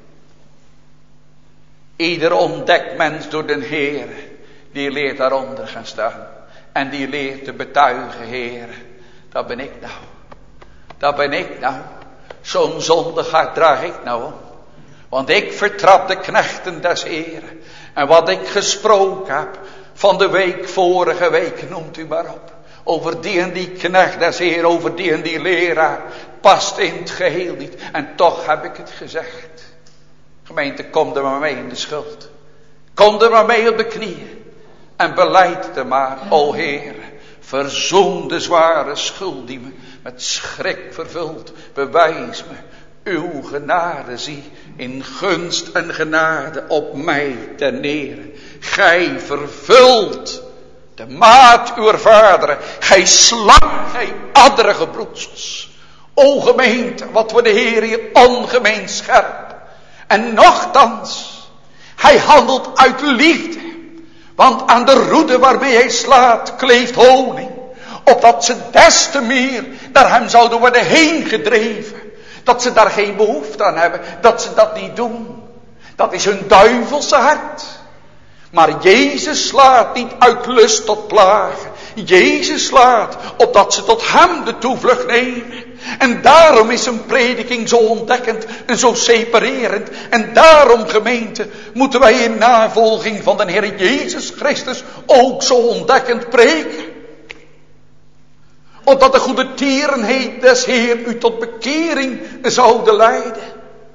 Speaker 2: Ieder ontdekt mens door den Heer, die leert daaronder gaan staan. En die leert te betuigen, Heer, dat ben ik nou. Dat ben ik nou. Zo'n zondigheid draag ik nou om. Want ik vertrap de knechten des Heeren. En wat ik gesproken heb van de week, vorige week, noemt u maar op. Over die en die knecht des Heeren, over die en die leraar. Past in het geheel niet. En toch heb ik het gezegd. Gemeente, kom er maar mee in de schuld. Kom er maar mee op de knieën. En beleid er maar, o Heer, verzoen de zware schuld die me met schrik vervult. Bewijs me uw genade, zie in gunst en genade op mij ten nere. Gij vervult de maat uw vaderen. Gij slang, gij adderige broedsels. O gemeente, wat wordt de Heer hier ongemeen scherp. En nochtans, hij handelt uit liefde. Want aan de roede waarmee hij slaat, kleeft honing. Opdat ze des te meer naar hem zouden worden heen gedreven. Dat ze daar geen behoefte aan hebben. Dat ze dat niet doen. Dat is hun duivelse hart. Maar Jezus slaat niet uit lust tot plagen. Jezus slaat opdat ze tot hem de toevlucht nemen. En daarom is een prediking zo ontdekkend en zo separerend. En daarom, gemeente, moeten wij in navolging van de Heer Jezus Christus ook zo ontdekkend preken. Opdat de goede tierenheid des Heer u tot bekering zouden leiden.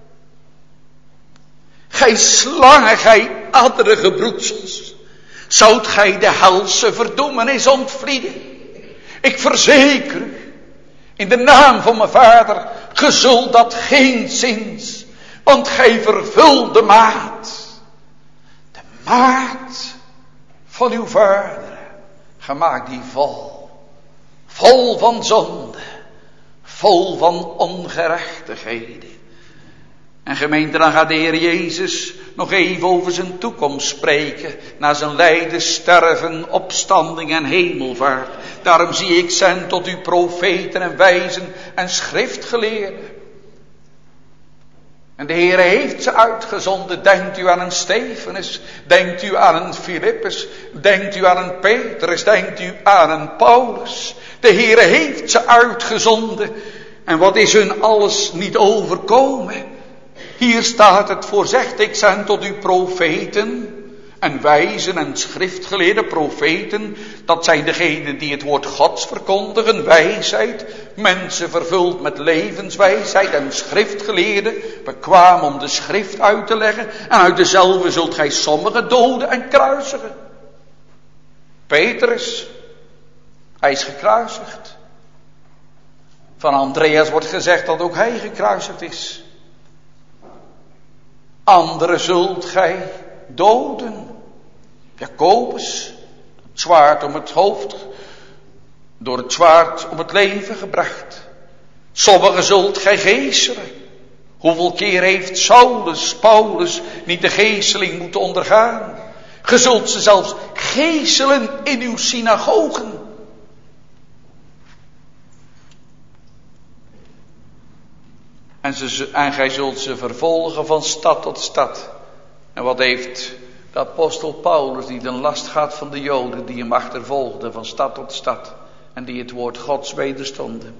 Speaker 2: Gij slangen, gij adderige broedsels, zoudt gij de helse verdoemenis ontvlieden? Ik verzeker u, in de naam van mijn vader, ge zult dat geenszins, want gij vervult de maat. De maat van uw vader, ge maakt die vol. Vol van zonde, vol van ongerechtigheden. En gemeente, dan gaat de Heer Jezus nog even over zijn toekomst spreken. Na zijn lijden, sterven, opstanding en hemelvaart. Daarom zie ik zend tot u profeten en wijzen en schriftgeleerden. En de Heer heeft ze uitgezonden. Denkt u aan een Stefanus, denkt u aan een Filippus, denkt u aan een Petrus, denkt u aan een Paulus. De Heer heeft ze uitgezonden. En wat is hun alles niet overkomen? Hier staat het voorzegd, ik zend tot u profeten en wijzen en schriftgeleerde profeten. Dat zijn degenen die het woord Gods verkondigen, wijsheid. Mensen vervuld met levenswijsheid en schriftgeleerden, bekwaam om de schrift uit te leggen. En uit dezelfde zult gij sommigen doden en kruisigen. Petrus, hij is gekruisigd. Van Andreas wordt gezegd dat ook hij gekruisigd is. Anderen zult gij doden. Jacobus, het zwaard om het hoofd, door het zwaard om het leven gebracht. Sommigen zult gij geeselen. Hoeveel keer heeft Saulus, Paulus niet de geeseling moeten ondergaan? Ge zult ze zelfs geeselen in uw synagogen. En, ze, en gij zult ze vervolgen van stad tot stad. En wat heeft de apostel Paulus, die ten last gaat van de Joden, die hem achtervolgden van stad tot stad. En die het woord Gods wederstonden.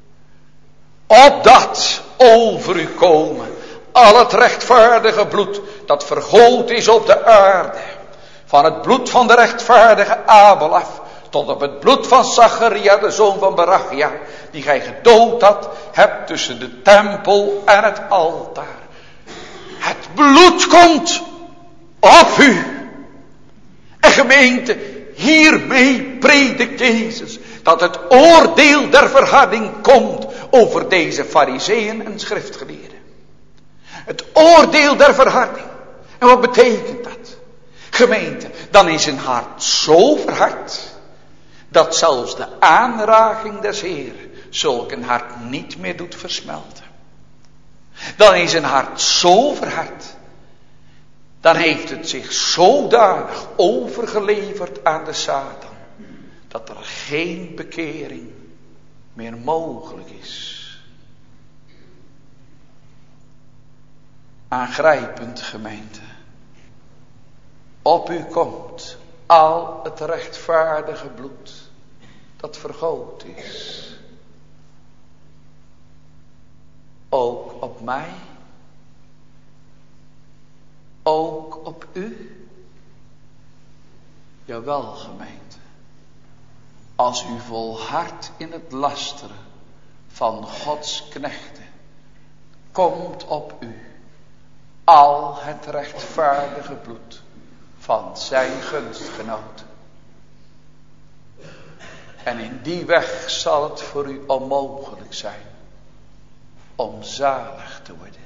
Speaker 2: Opdat over u komen al het rechtvaardige bloed dat vergoten is op de aarde. Van het bloed van de rechtvaardige Abel af, tot op het bloed van Zacharia, de zoon van Berachia, die gij gedood had, hebt tussen de tempel en het altaar. Het bloed komt op u. En gemeente, hiermee predikt Jezus dat het oordeel der verharding komt over deze farizeeën en schriftgeleerden. Het oordeel der verharding. En wat betekent dat? Gemeente, dan is een hart zo verhard, dat zelfs de aanraking des Heeren zulk een hart niet meer doet versmelten. Dan is een hart zo verhard, dan heeft het zich zodanig overgeleverd aan de Satan, dat er geen bekering meer mogelijk is. Aangrijpend, gemeente. Op u komt al het rechtvaardige bloed dat vergoten is. Ook op mij. Ook op u. Jawel, gemeente. Als u volhardt in het lasteren van Gods knechten, komt op u al het rechtvaardige bloed van zijn gunstgenoten. En in die weg zal het voor u onmogelijk zijn om zalig te worden.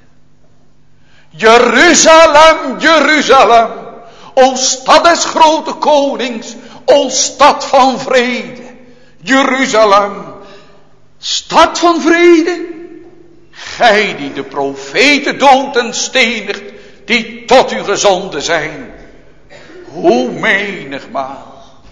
Speaker 2: Jeruzalem, Jeruzalem, o stad des grote konings, o stad van vrede. Jeruzalem, stad van vrede. Gij die de profeten doodt en stenigt, die tot u gezonden zijn. Hoe menigmaal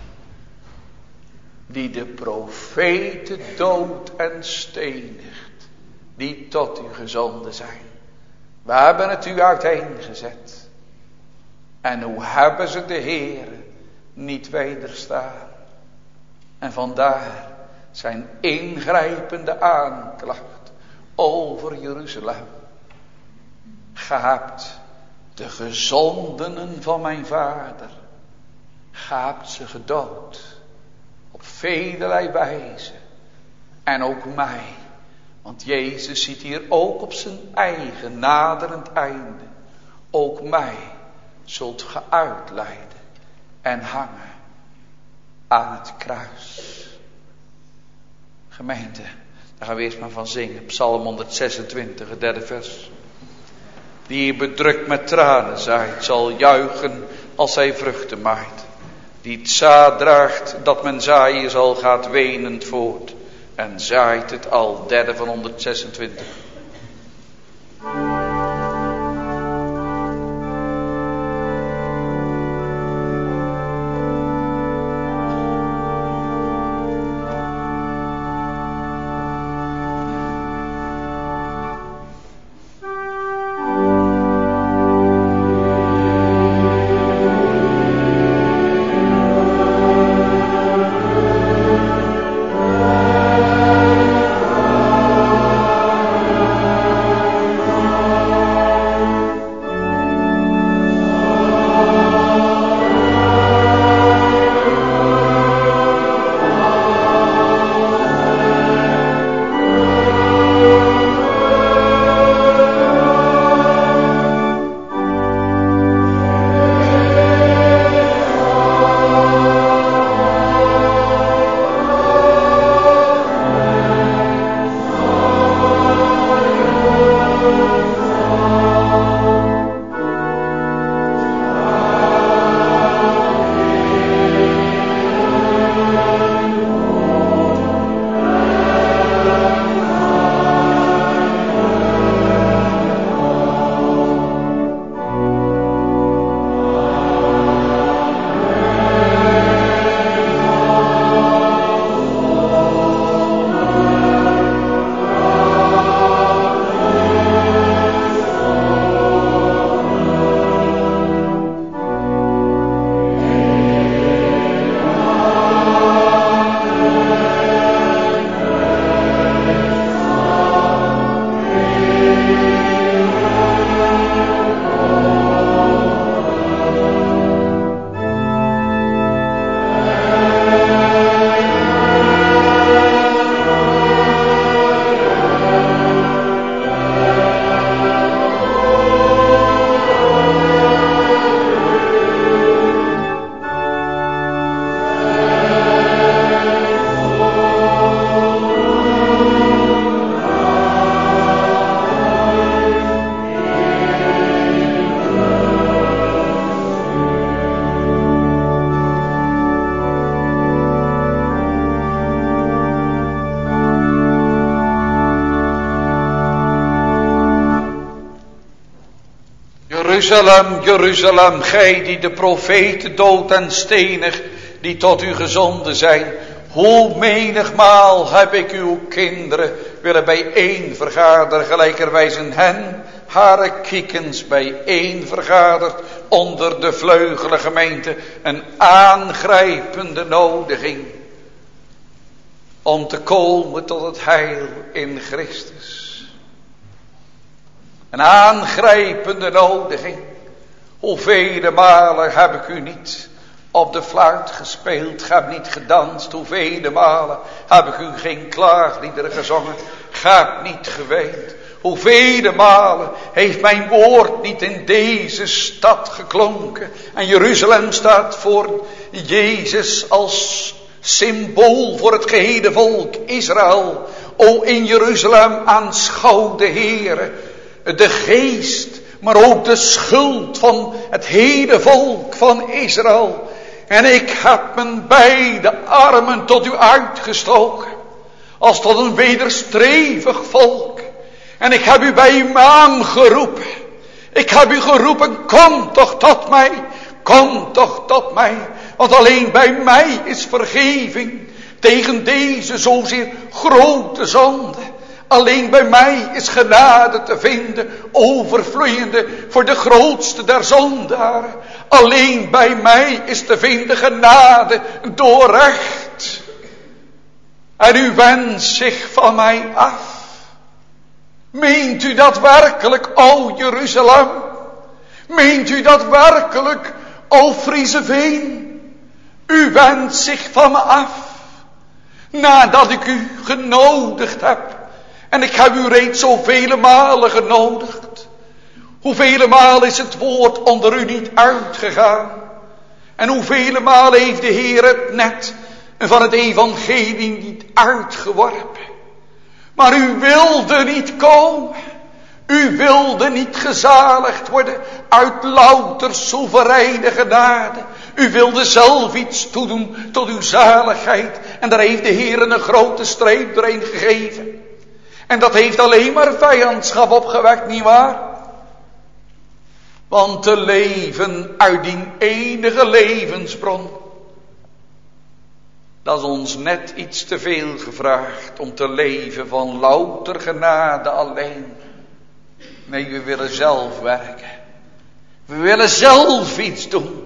Speaker 2: die de profeten doodt en stenigt, die tot u gezonden zijn. We hebben het u uiteengezet. En hoe hebben ze de Heere niet wederstaan. En vandaar zijn ingrijpende aanklacht over Jeruzalem. Ge hebt de gezondenen van mijn vader, ge hebt ze gedood. Op velerlei wijze. En ook mij. Want Jezus ziet hier ook op zijn eigen naderend einde. Ook mij zult ge uitleiden en hangen aan het kruis. Gemeente, daar gaan we eerst maar van zingen. Psalm honderdzesentwintig, het derde vers. Die bedrukt met tranen zaait, zal juichen als hij vruchten maait. Die het zaad draagt dat men zaaien zal, gaat wenend voort. En zaait het al, derde van honderdzesentwintig.
Speaker 4: Oh,
Speaker 2: Jeruzalem, Jeruzalem, gij die de profeten doodt en stenig, die tot u gezonden zijn. Hoe menigmaal heb ik uw kinderen willen bijeen vergaderen, gelijkerwijs een hen hare kiekens bijeen vergaderd onder de vleugelen gemeente. Een aangrijpende nodiging om te komen tot het heil in Christus. Een aangrijpende nodiging. Hoevele malen heb ik u niet op de fluit gespeeld, heb niet gedanst. Hoevele malen heb ik u geen klaagliederen gezongen, heb niet geweend. Hoevele malen heeft mijn woord niet in deze stad geklonken. En Jeruzalem staat voor Jezus als symbool voor het gehele volk Israël. O, in Jeruzalem aanschouw de Heere de geest, maar ook de schuld van het hele volk van Israël. En ik heb mijn beide armen tot u uitgestoken, als tot een wederstrevig volk. En ik heb u bij uw naam geroepen. Ik heb u geroepen, kom toch tot mij, kom toch tot mij. Want alleen bij mij is vergeving tegen deze zozeer grote zonde. Alleen bij mij is genade te vinden, overvloeiende voor de grootste der zondaren. Alleen bij mij is te vinden genade door recht. En u wendt zich van mij af. Meent u dat werkelijk, o Jeruzalem? Meent u dat werkelijk, o Frieseveen? U wendt zich van me af, nadat ik u genodigd heb. En ik heb u reeds zoveel malen genodigd. Hoeveel malen is het woord onder u niet uitgegaan? En hoeveel malen heeft de Heer het net van het evangelie niet uitgeworpen? Maar u wilde niet komen. U wilde niet gezaligd worden uit louter soevereine genade. U wilde zelf iets toedoen tot uw zaligheid. En daar heeft de Heer een grote streep doorheen gegeven. En dat heeft alleen maar vijandschap opgewekt, nietwaar? Want te leven uit die enige levensbron, dat is ons net iets te veel gevraagd, om te leven van louter genade alleen. Nee, we willen zelf werken. We willen zelf iets doen.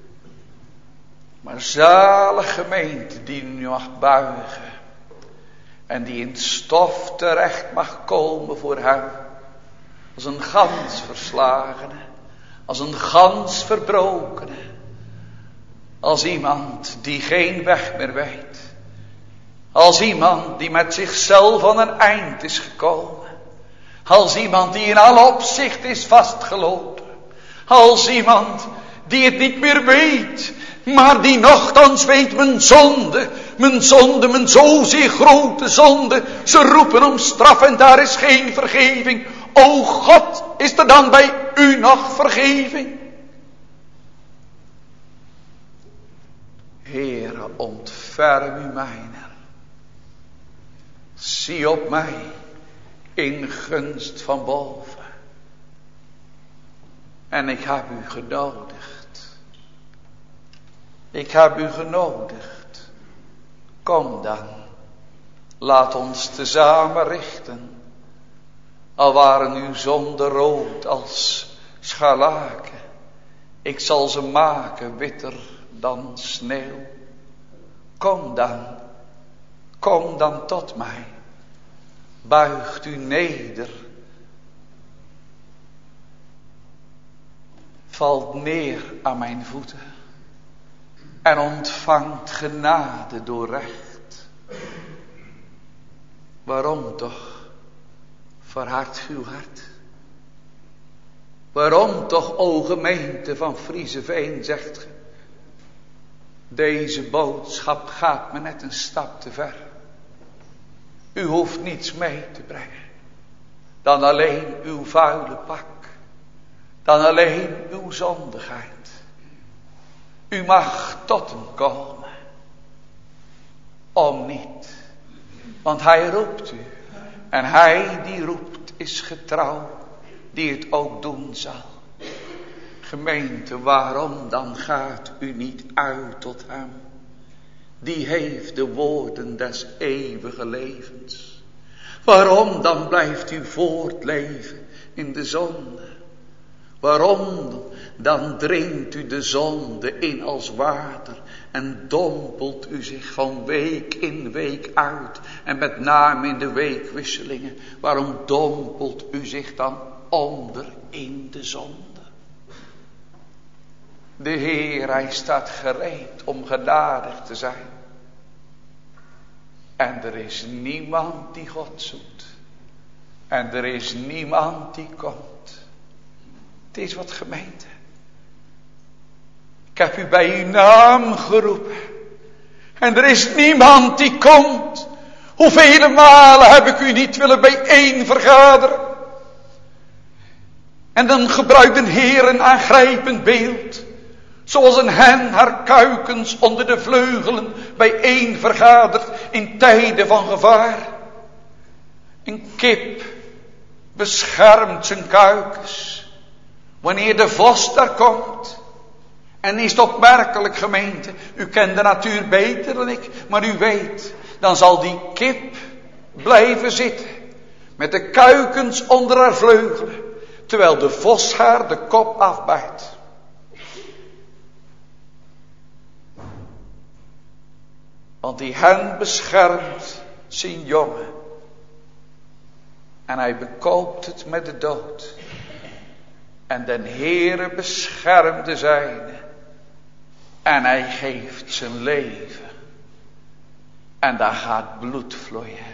Speaker 2: Maar zalig gemeente die nu mag buigen. En die in het stof terecht mag komen voor hem. Als een gans verslagene. Als een gans verbrokene. Als iemand die geen weg meer weet. Als iemand die met zichzelf aan een eind is gekomen. Als iemand die in alle opzicht is vastgelopen. Als iemand die het niet meer weet. Maar die nochtans weet, mijn zonde, mijn zonde, mijn zozeer grote zonde. Ze roepen om straf en daar is geen vergeving. O God, is er dan bij u nog vergeving? Heere, ontferm u mijner. Zie op mij in gunst van boven. En ik heb u genodigd. Ik heb u genodigd. Kom dan. Laat ons tezamen richten. Al waren uw zonden rood als scharlaken. Ik zal ze maken witter dan sneeuw. Kom dan. Kom dan tot mij. Buigt u neder. Valt neer aan mijn voeten. En ontvangt genade door recht. Waarom toch? Verhard uw hart. Waarom toch, o gemeente van Frieseveen, zegt ge? Deze boodschap gaat me net een stap te ver. U hoeft niets mee te brengen. Dan alleen uw vuile pak. Dan alleen uw zondigheid. U mag tot hem komen. Om niet. Want hij roept u. En hij die roept is getrouw. Die het ook doen zal. Gemeente, waarom dan gaat u niet uit tot hem? Die heeft de woorden des eeuwige levens. Waarom dan blijft u voortleven in de zonde? Waarom dan dringt u de zonde in als water en dompelt u zich van week in week uit? En met name in de weekwisselingen, waarom dompelt u zich dan onder in de zonde? De Heer, hij staat gereed om genadig te zijn. En er is niemand die God zoekt. En er is niemand die komt. Het is wat, gemeente. Ik heb u bij uw naam geroepen. En er is niemand die komt. Hoeveel malen heb ik u niet willen bijeen vergaderen. En dan gebruikt een Heer een aangrijpend beeld. Zoals een hen haar kuikens onder de vleugelen bijeen vergadert in tijden van gevaar. Een kip beschermt zijn kuikens wanneer de vos daar komt. En is het opmerkelijk, gemeente, u kent de natuur beter dan ik, maar u weet, dan zal die kip blijven zitten met de kuikens onder haar vleugelen, terwijl de vos haar de kop afbijt. Want die hen beschermt zijn jongen. En hij bekoopt het met de dood. En den Heere beschermt de zijne. En hij geeft zijn leven. En daar gaat bloed vloeien.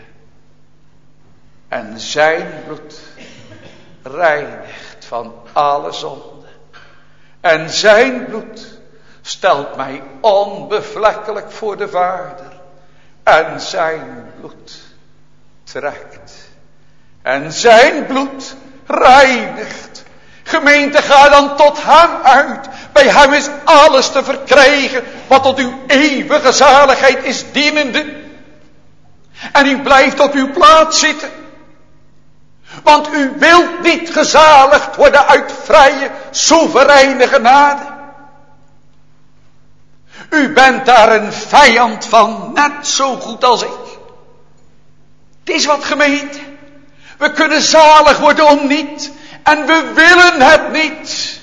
Speaker 2: En zijn bloed reinigt van alle zonde. En zijn bloed stelt mij onbevlekkelijk voor de Vader. En zijn bloed trekt. En zijn bloed reinigt. Gemeente, ga dan tot hem uit. Bij hem is alles te verkrijgen wat tot uw eeuwige zaligheid is dienende. En u blijft op uw plaats zitten. Want u wilt niet gezaligd worden uit vrije, soevereine genade. U bent daar een vijand van, net zo goed als ik. Het is wat, gemeente. We kunnen zalig worden om niet. En we willen het niet.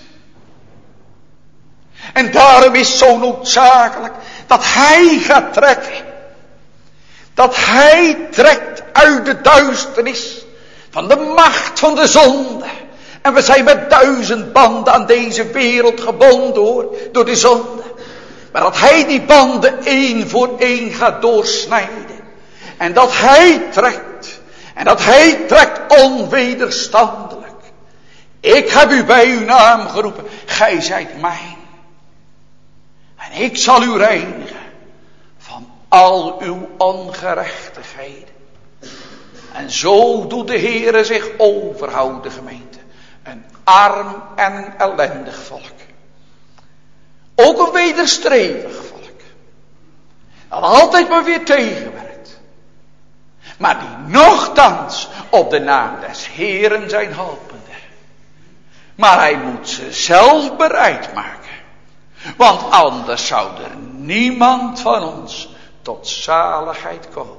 Speaker 2: En daarom is het zo noodzakelijk dat hij gaat trekken. Dat hij trekt uit de duisternis van de macht van de zonde. En we zijn met duizend banden aan deze wereld gebonden, hoor, door de zonde. Maar dat hij die banden één voor één gaat doorsnijden. En dat hij trekt. En dat hij trekt onwederstandelijk. Ik heb u bij uw naam geroepen. Gij zijt mijn. En ik zal u reinigen van al uw ongerechtigheden. En zo doet de Heere zich overhouden, gemeente. Een arm en ellendig volk. Ook een wederstrevig volk. Dat altijd maar weer tegenwerkt. Maar die nochtans op de naam des Heeren zijn hopende. Maar hij moet ze zelf bereid maken. Want anders zou er niemand van ons tot zaligheid komen.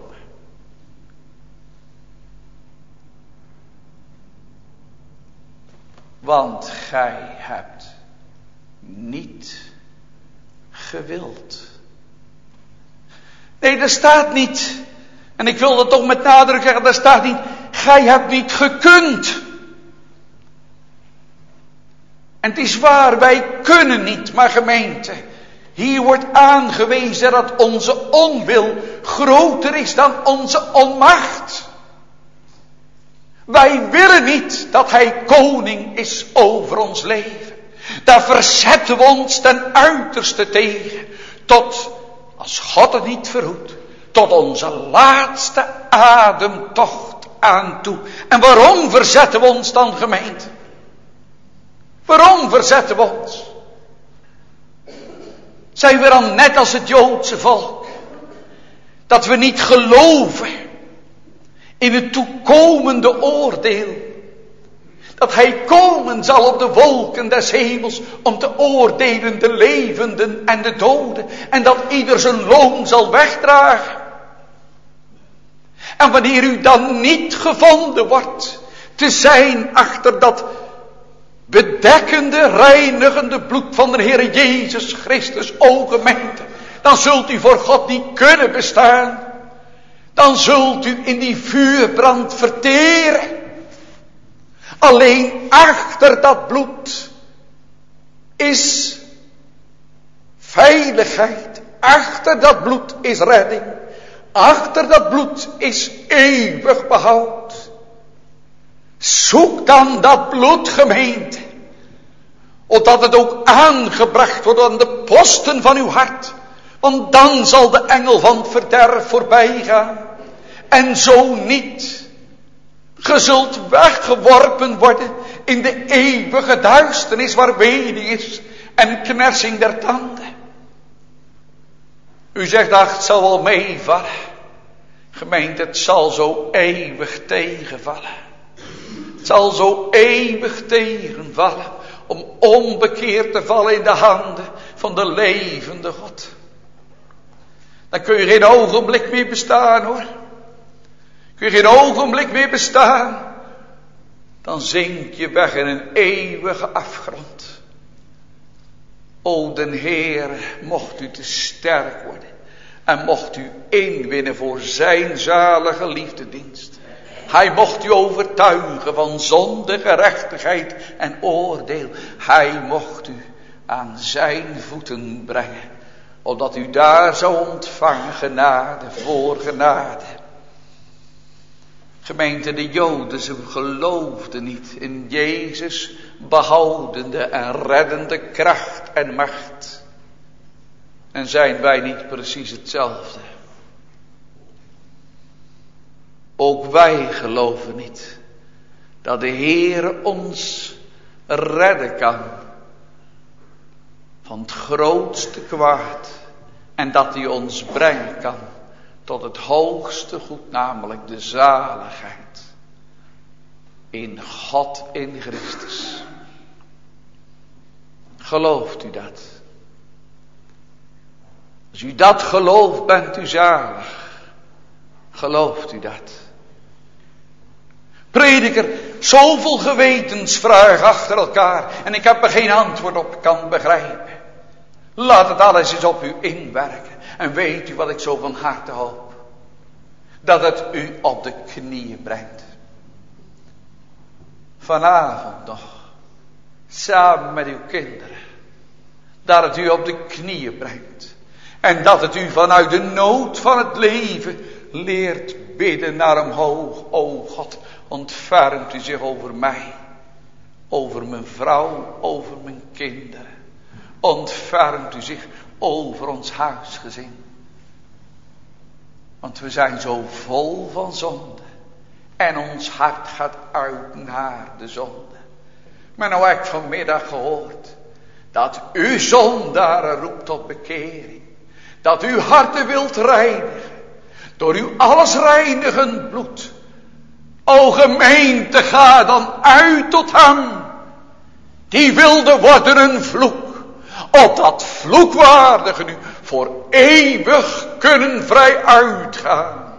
Speaker 2: Want gij hebt niet gewild. Nee, er staat niet. En ik wil dat toch met nadruk zeggen. Er staat niet. Gij hebt niet gekund. En het is waar, wij kunnen niet, maar gemeente. Hier wordt aangewezen dat onze onwil groter is dan onze onmacht. Wij willen niet dat hij koning is over ons leven. Daar verzetten we ons ten uiterste tegen. Tot, als God het niet verhoedt, tot onze laatste ademtocht aan toe. En waarom verzetten we ons dan, gemeente? Waarom verzetten we ons? Zijn we dan net als het Joodse volk? Dat we niet geloven in het toekomende oordeel. Dat hij komen zal op de wolken des hemels om te oordelen de levenden en de doden. En dat ieder zijn loon zal wegdragen. En wanneer u dan niet gevonden wordt te zijn achter dat bedekkende, reinigende bloed van de Heer Jezus Christus, o gemeente, dan zult u voor God niet kunnen bestaan. Dan zult u in die vuurbrand verteren. Alleen achter dat bloed is veiligheid. Achter dat bloed is redding. Achter dat bloed is eeuwig behoud. Zoek dan dat bloed, gemeente. Opdat het ook aangebracht wordt aan de posten van uw hart. Want dan zal de engel van het verderf voorbij gaan. En zo niet. Ge zult weggeworpen worden in de eeuwige duisternis waar weeën is en knersing der tanden. U zegt, ach, het zal wel meevallen. Gemeente, het zal zo eeuwig tegenvallen. Het zal zo eeuwig tegenvallen om onbekeerd te vallen in de handen van de levende God. Dan kun je geen ogenblik meer bestaan, hoor. Kun je geen ogenblik meer bestaan. Dan zink je weg in een eeuwige afgrond. O, den Heer, mocht u te sterk worden. En mocht u inwinnen voor zijn zalige liefdedienst. Hij mocht u overtuigen van zonde, gerechtigheid en oordeel. Hij mocht u aan zijn voeten brengen. Opdat u daar zou ontvangen genade voor genade. Gemeente, de Joden, ze geloofden niet in Jezus behoudende en reddende kracht en macht. En zijn wij niet precies hetzelfde? Ook wij geloven niet dat de Heer ons redden kan van het grootste kwaad. En dat hij ons brengen kan tot het hoogste goed, namelijk de zaligheid in God in Christus. Gelooft u dat? Als u dat gelooft, bent u zalig. Gelooft u dat? Prediker, zoveel gewetensvragen achter elkaar en ik heb er geen antwoord op kan begrijpen. Laat het alles eens op u inwerken. En weet u wat ik zo van harte hoop? Dat het u op de knieën brengt. Vanavond nog. Samen met uw kinderen. Dat het u op de knieën brengt. En dat het u vanuit de nood van het leven leert bidden naar omhoog. O God, ontfermt u zich over mij. Over mijn vrouw, over mijn kinderen. Ontfermt u zich over ons huisgezin. Want we zijn zo vol van zonde. En ons hart gaat uit naar de zonde. Maar nou heb ik vanmiddag gehoord. Dat u zondaren roept tot bekering. Dat u harten wilt reinigen. Door uw alles reinigend bloed. O gemeente, ga dan uit tot hem. Die wilde worden een vloek. Opdat vloekwaardigen nu voor eeuwig kunnen vrij uitgaan.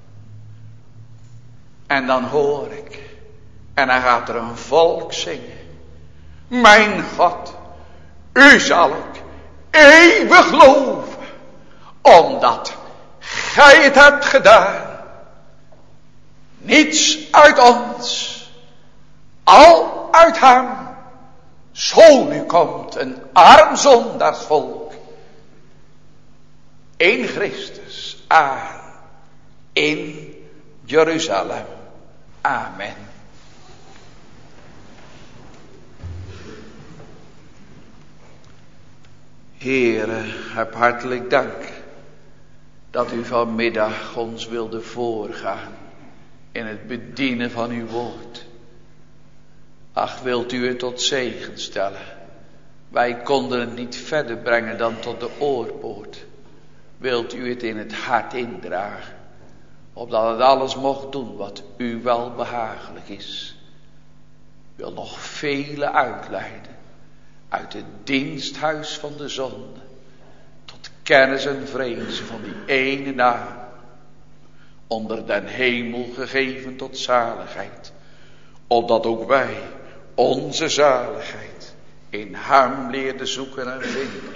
Speaker 2: En dan hoor ik. En dan gaat er een volk zingen. Mijn God, u zal ik eeuwig loven. Omdat gij het hebt gedaan. Niets uit ons. Al uit hem. Zo nu komt een arm zondaarsvolk in Christus aan in Jeruzalem. Amen. Heere, heb hartelijk dank dat u vanmiddag ons wilde voorgaan in het bedienen van uw woord. Ach, wilt u het tot zegen stellen? Wij konden het niet verder brengen dan tot de oorpoort. Wilt u het in het hart indragen, opdat het alles mocht doen wat u wel behagelijk is. wil nog vele uitleiden uit het diensthuis van de zonde tot kennis en vrezen van die ene naam, onder den hemel gegeven tot zaligheid, opdat ook wij onze zaligheid in hem leerden zoeken en vinden.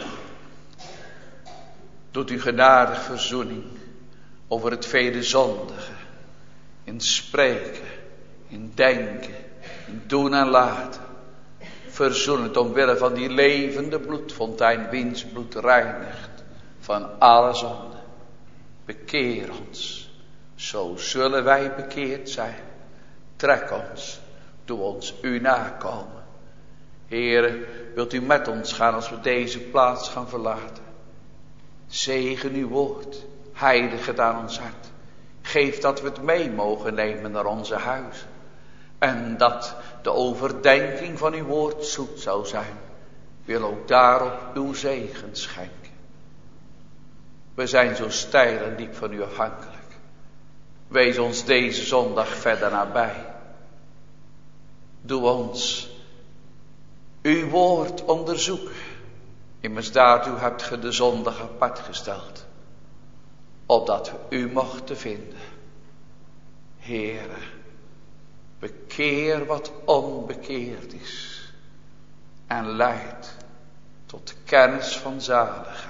Speaker 2: Doet u genadig verzoening over het vele zondige, in spreken, in denken, in doen en laten. Verzoen het omwille van die levende bloedfontein, wiens bloed reinigt van alle zonde. Bekeer ons, zo zullen wij bekeerd zijn. Trek ons, doe ons u nakomen. Heere, wilt u met ons gaan als we deze plaats gaan verlaten. Zegen uw woord, heilig het aan ons hart. Geef dat we het mee mogen nemen naar onze huizen. En dat de overdenking van uw woord zoet zou zijn. Wil ook daarop uw zegen schenken. We zijn zo steil en diep van u afhankelijk. Wees ons deze zondag verder nabij. Doe ons uw woord onderzoeken. Immers daartoe hebt ge de zondag apart gesteld. Opdat we u mochten vinden. Heere, bekeer wat onbekeerd is. En leid tot de kennis van zaligheid.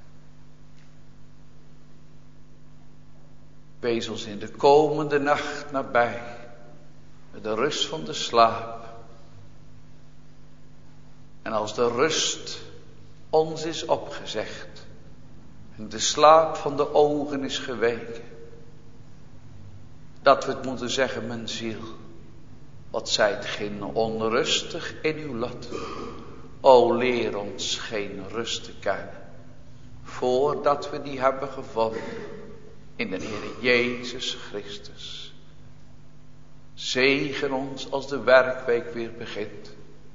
Speaker 2: Wees ons in de komende nacht nabij. Met de rust van de slaap. En als de rust ons is opgezegd. En de slaap van de ogen is geweken. Dat we het moeten zeggen, mijn ziel. Wat zijt geen onrustig in uw lot. O leer ons geen rust te kennen. Voordat we die hebben gevonden. In de Heer Jezus Christus. Zegen ons als de werkweek weer begint.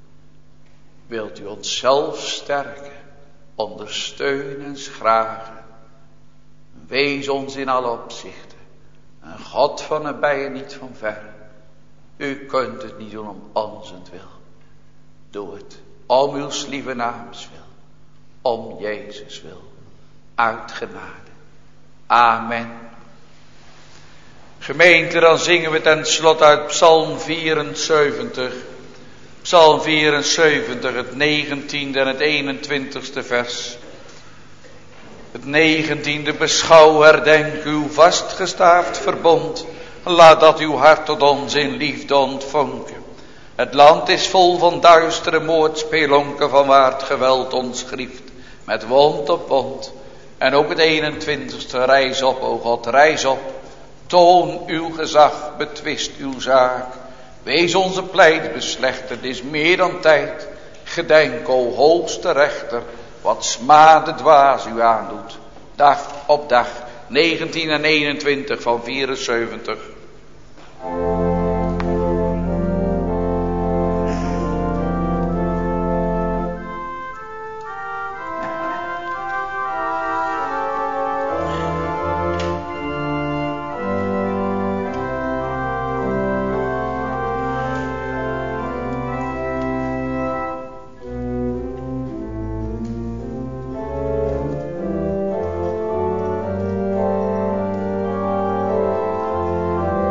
Speaker 2: Wilt u ons zelf sterken, ondersteunen en schragen. Wees ons in alle opzichten. Een God van nabij en niet van ver. U kunt het niet doen om onzentwil. Doe het om uw lieve naams wil. Om Jezus wil. Uit genade. Amen. Gemeente, dan zingen we ten slotte uit Psalm vierenzeventig. Psalm vierenzeventig, het negentiende en het eenentwintigste vers. Het negentiende, beschouw, herdenk uw vastgestaafd verbond. Laat dat uw hart tot ons in liefde ontvonken. Het land is vol van duistere moordspelonken, van waar het geweld ons grieft. Met wond op wond. En ook het eenentwintigste, rijs op, o God, rijs op. Toon uw gezag, betwist uw zaak. Wees onze pleit beslechter, het is meer dan tijd. Gedenk, o hoogste rechter, wat smade dwaas u aandoet. Dag op dag, negentien en eenentwintig van vierenzeventig.
Speaker 4: Amen.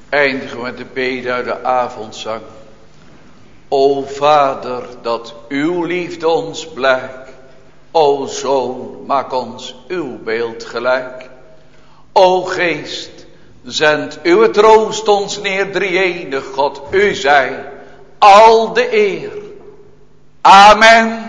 Speaker 2: Eindigen we met de bede uit de avondzang. O Vader, dat uw liefde ons blijkt. O Zoon, maak ons uw beeld gelijk. O Geest, zend uw troost ons neer, drie-enig God. U zij al de eer. Amen.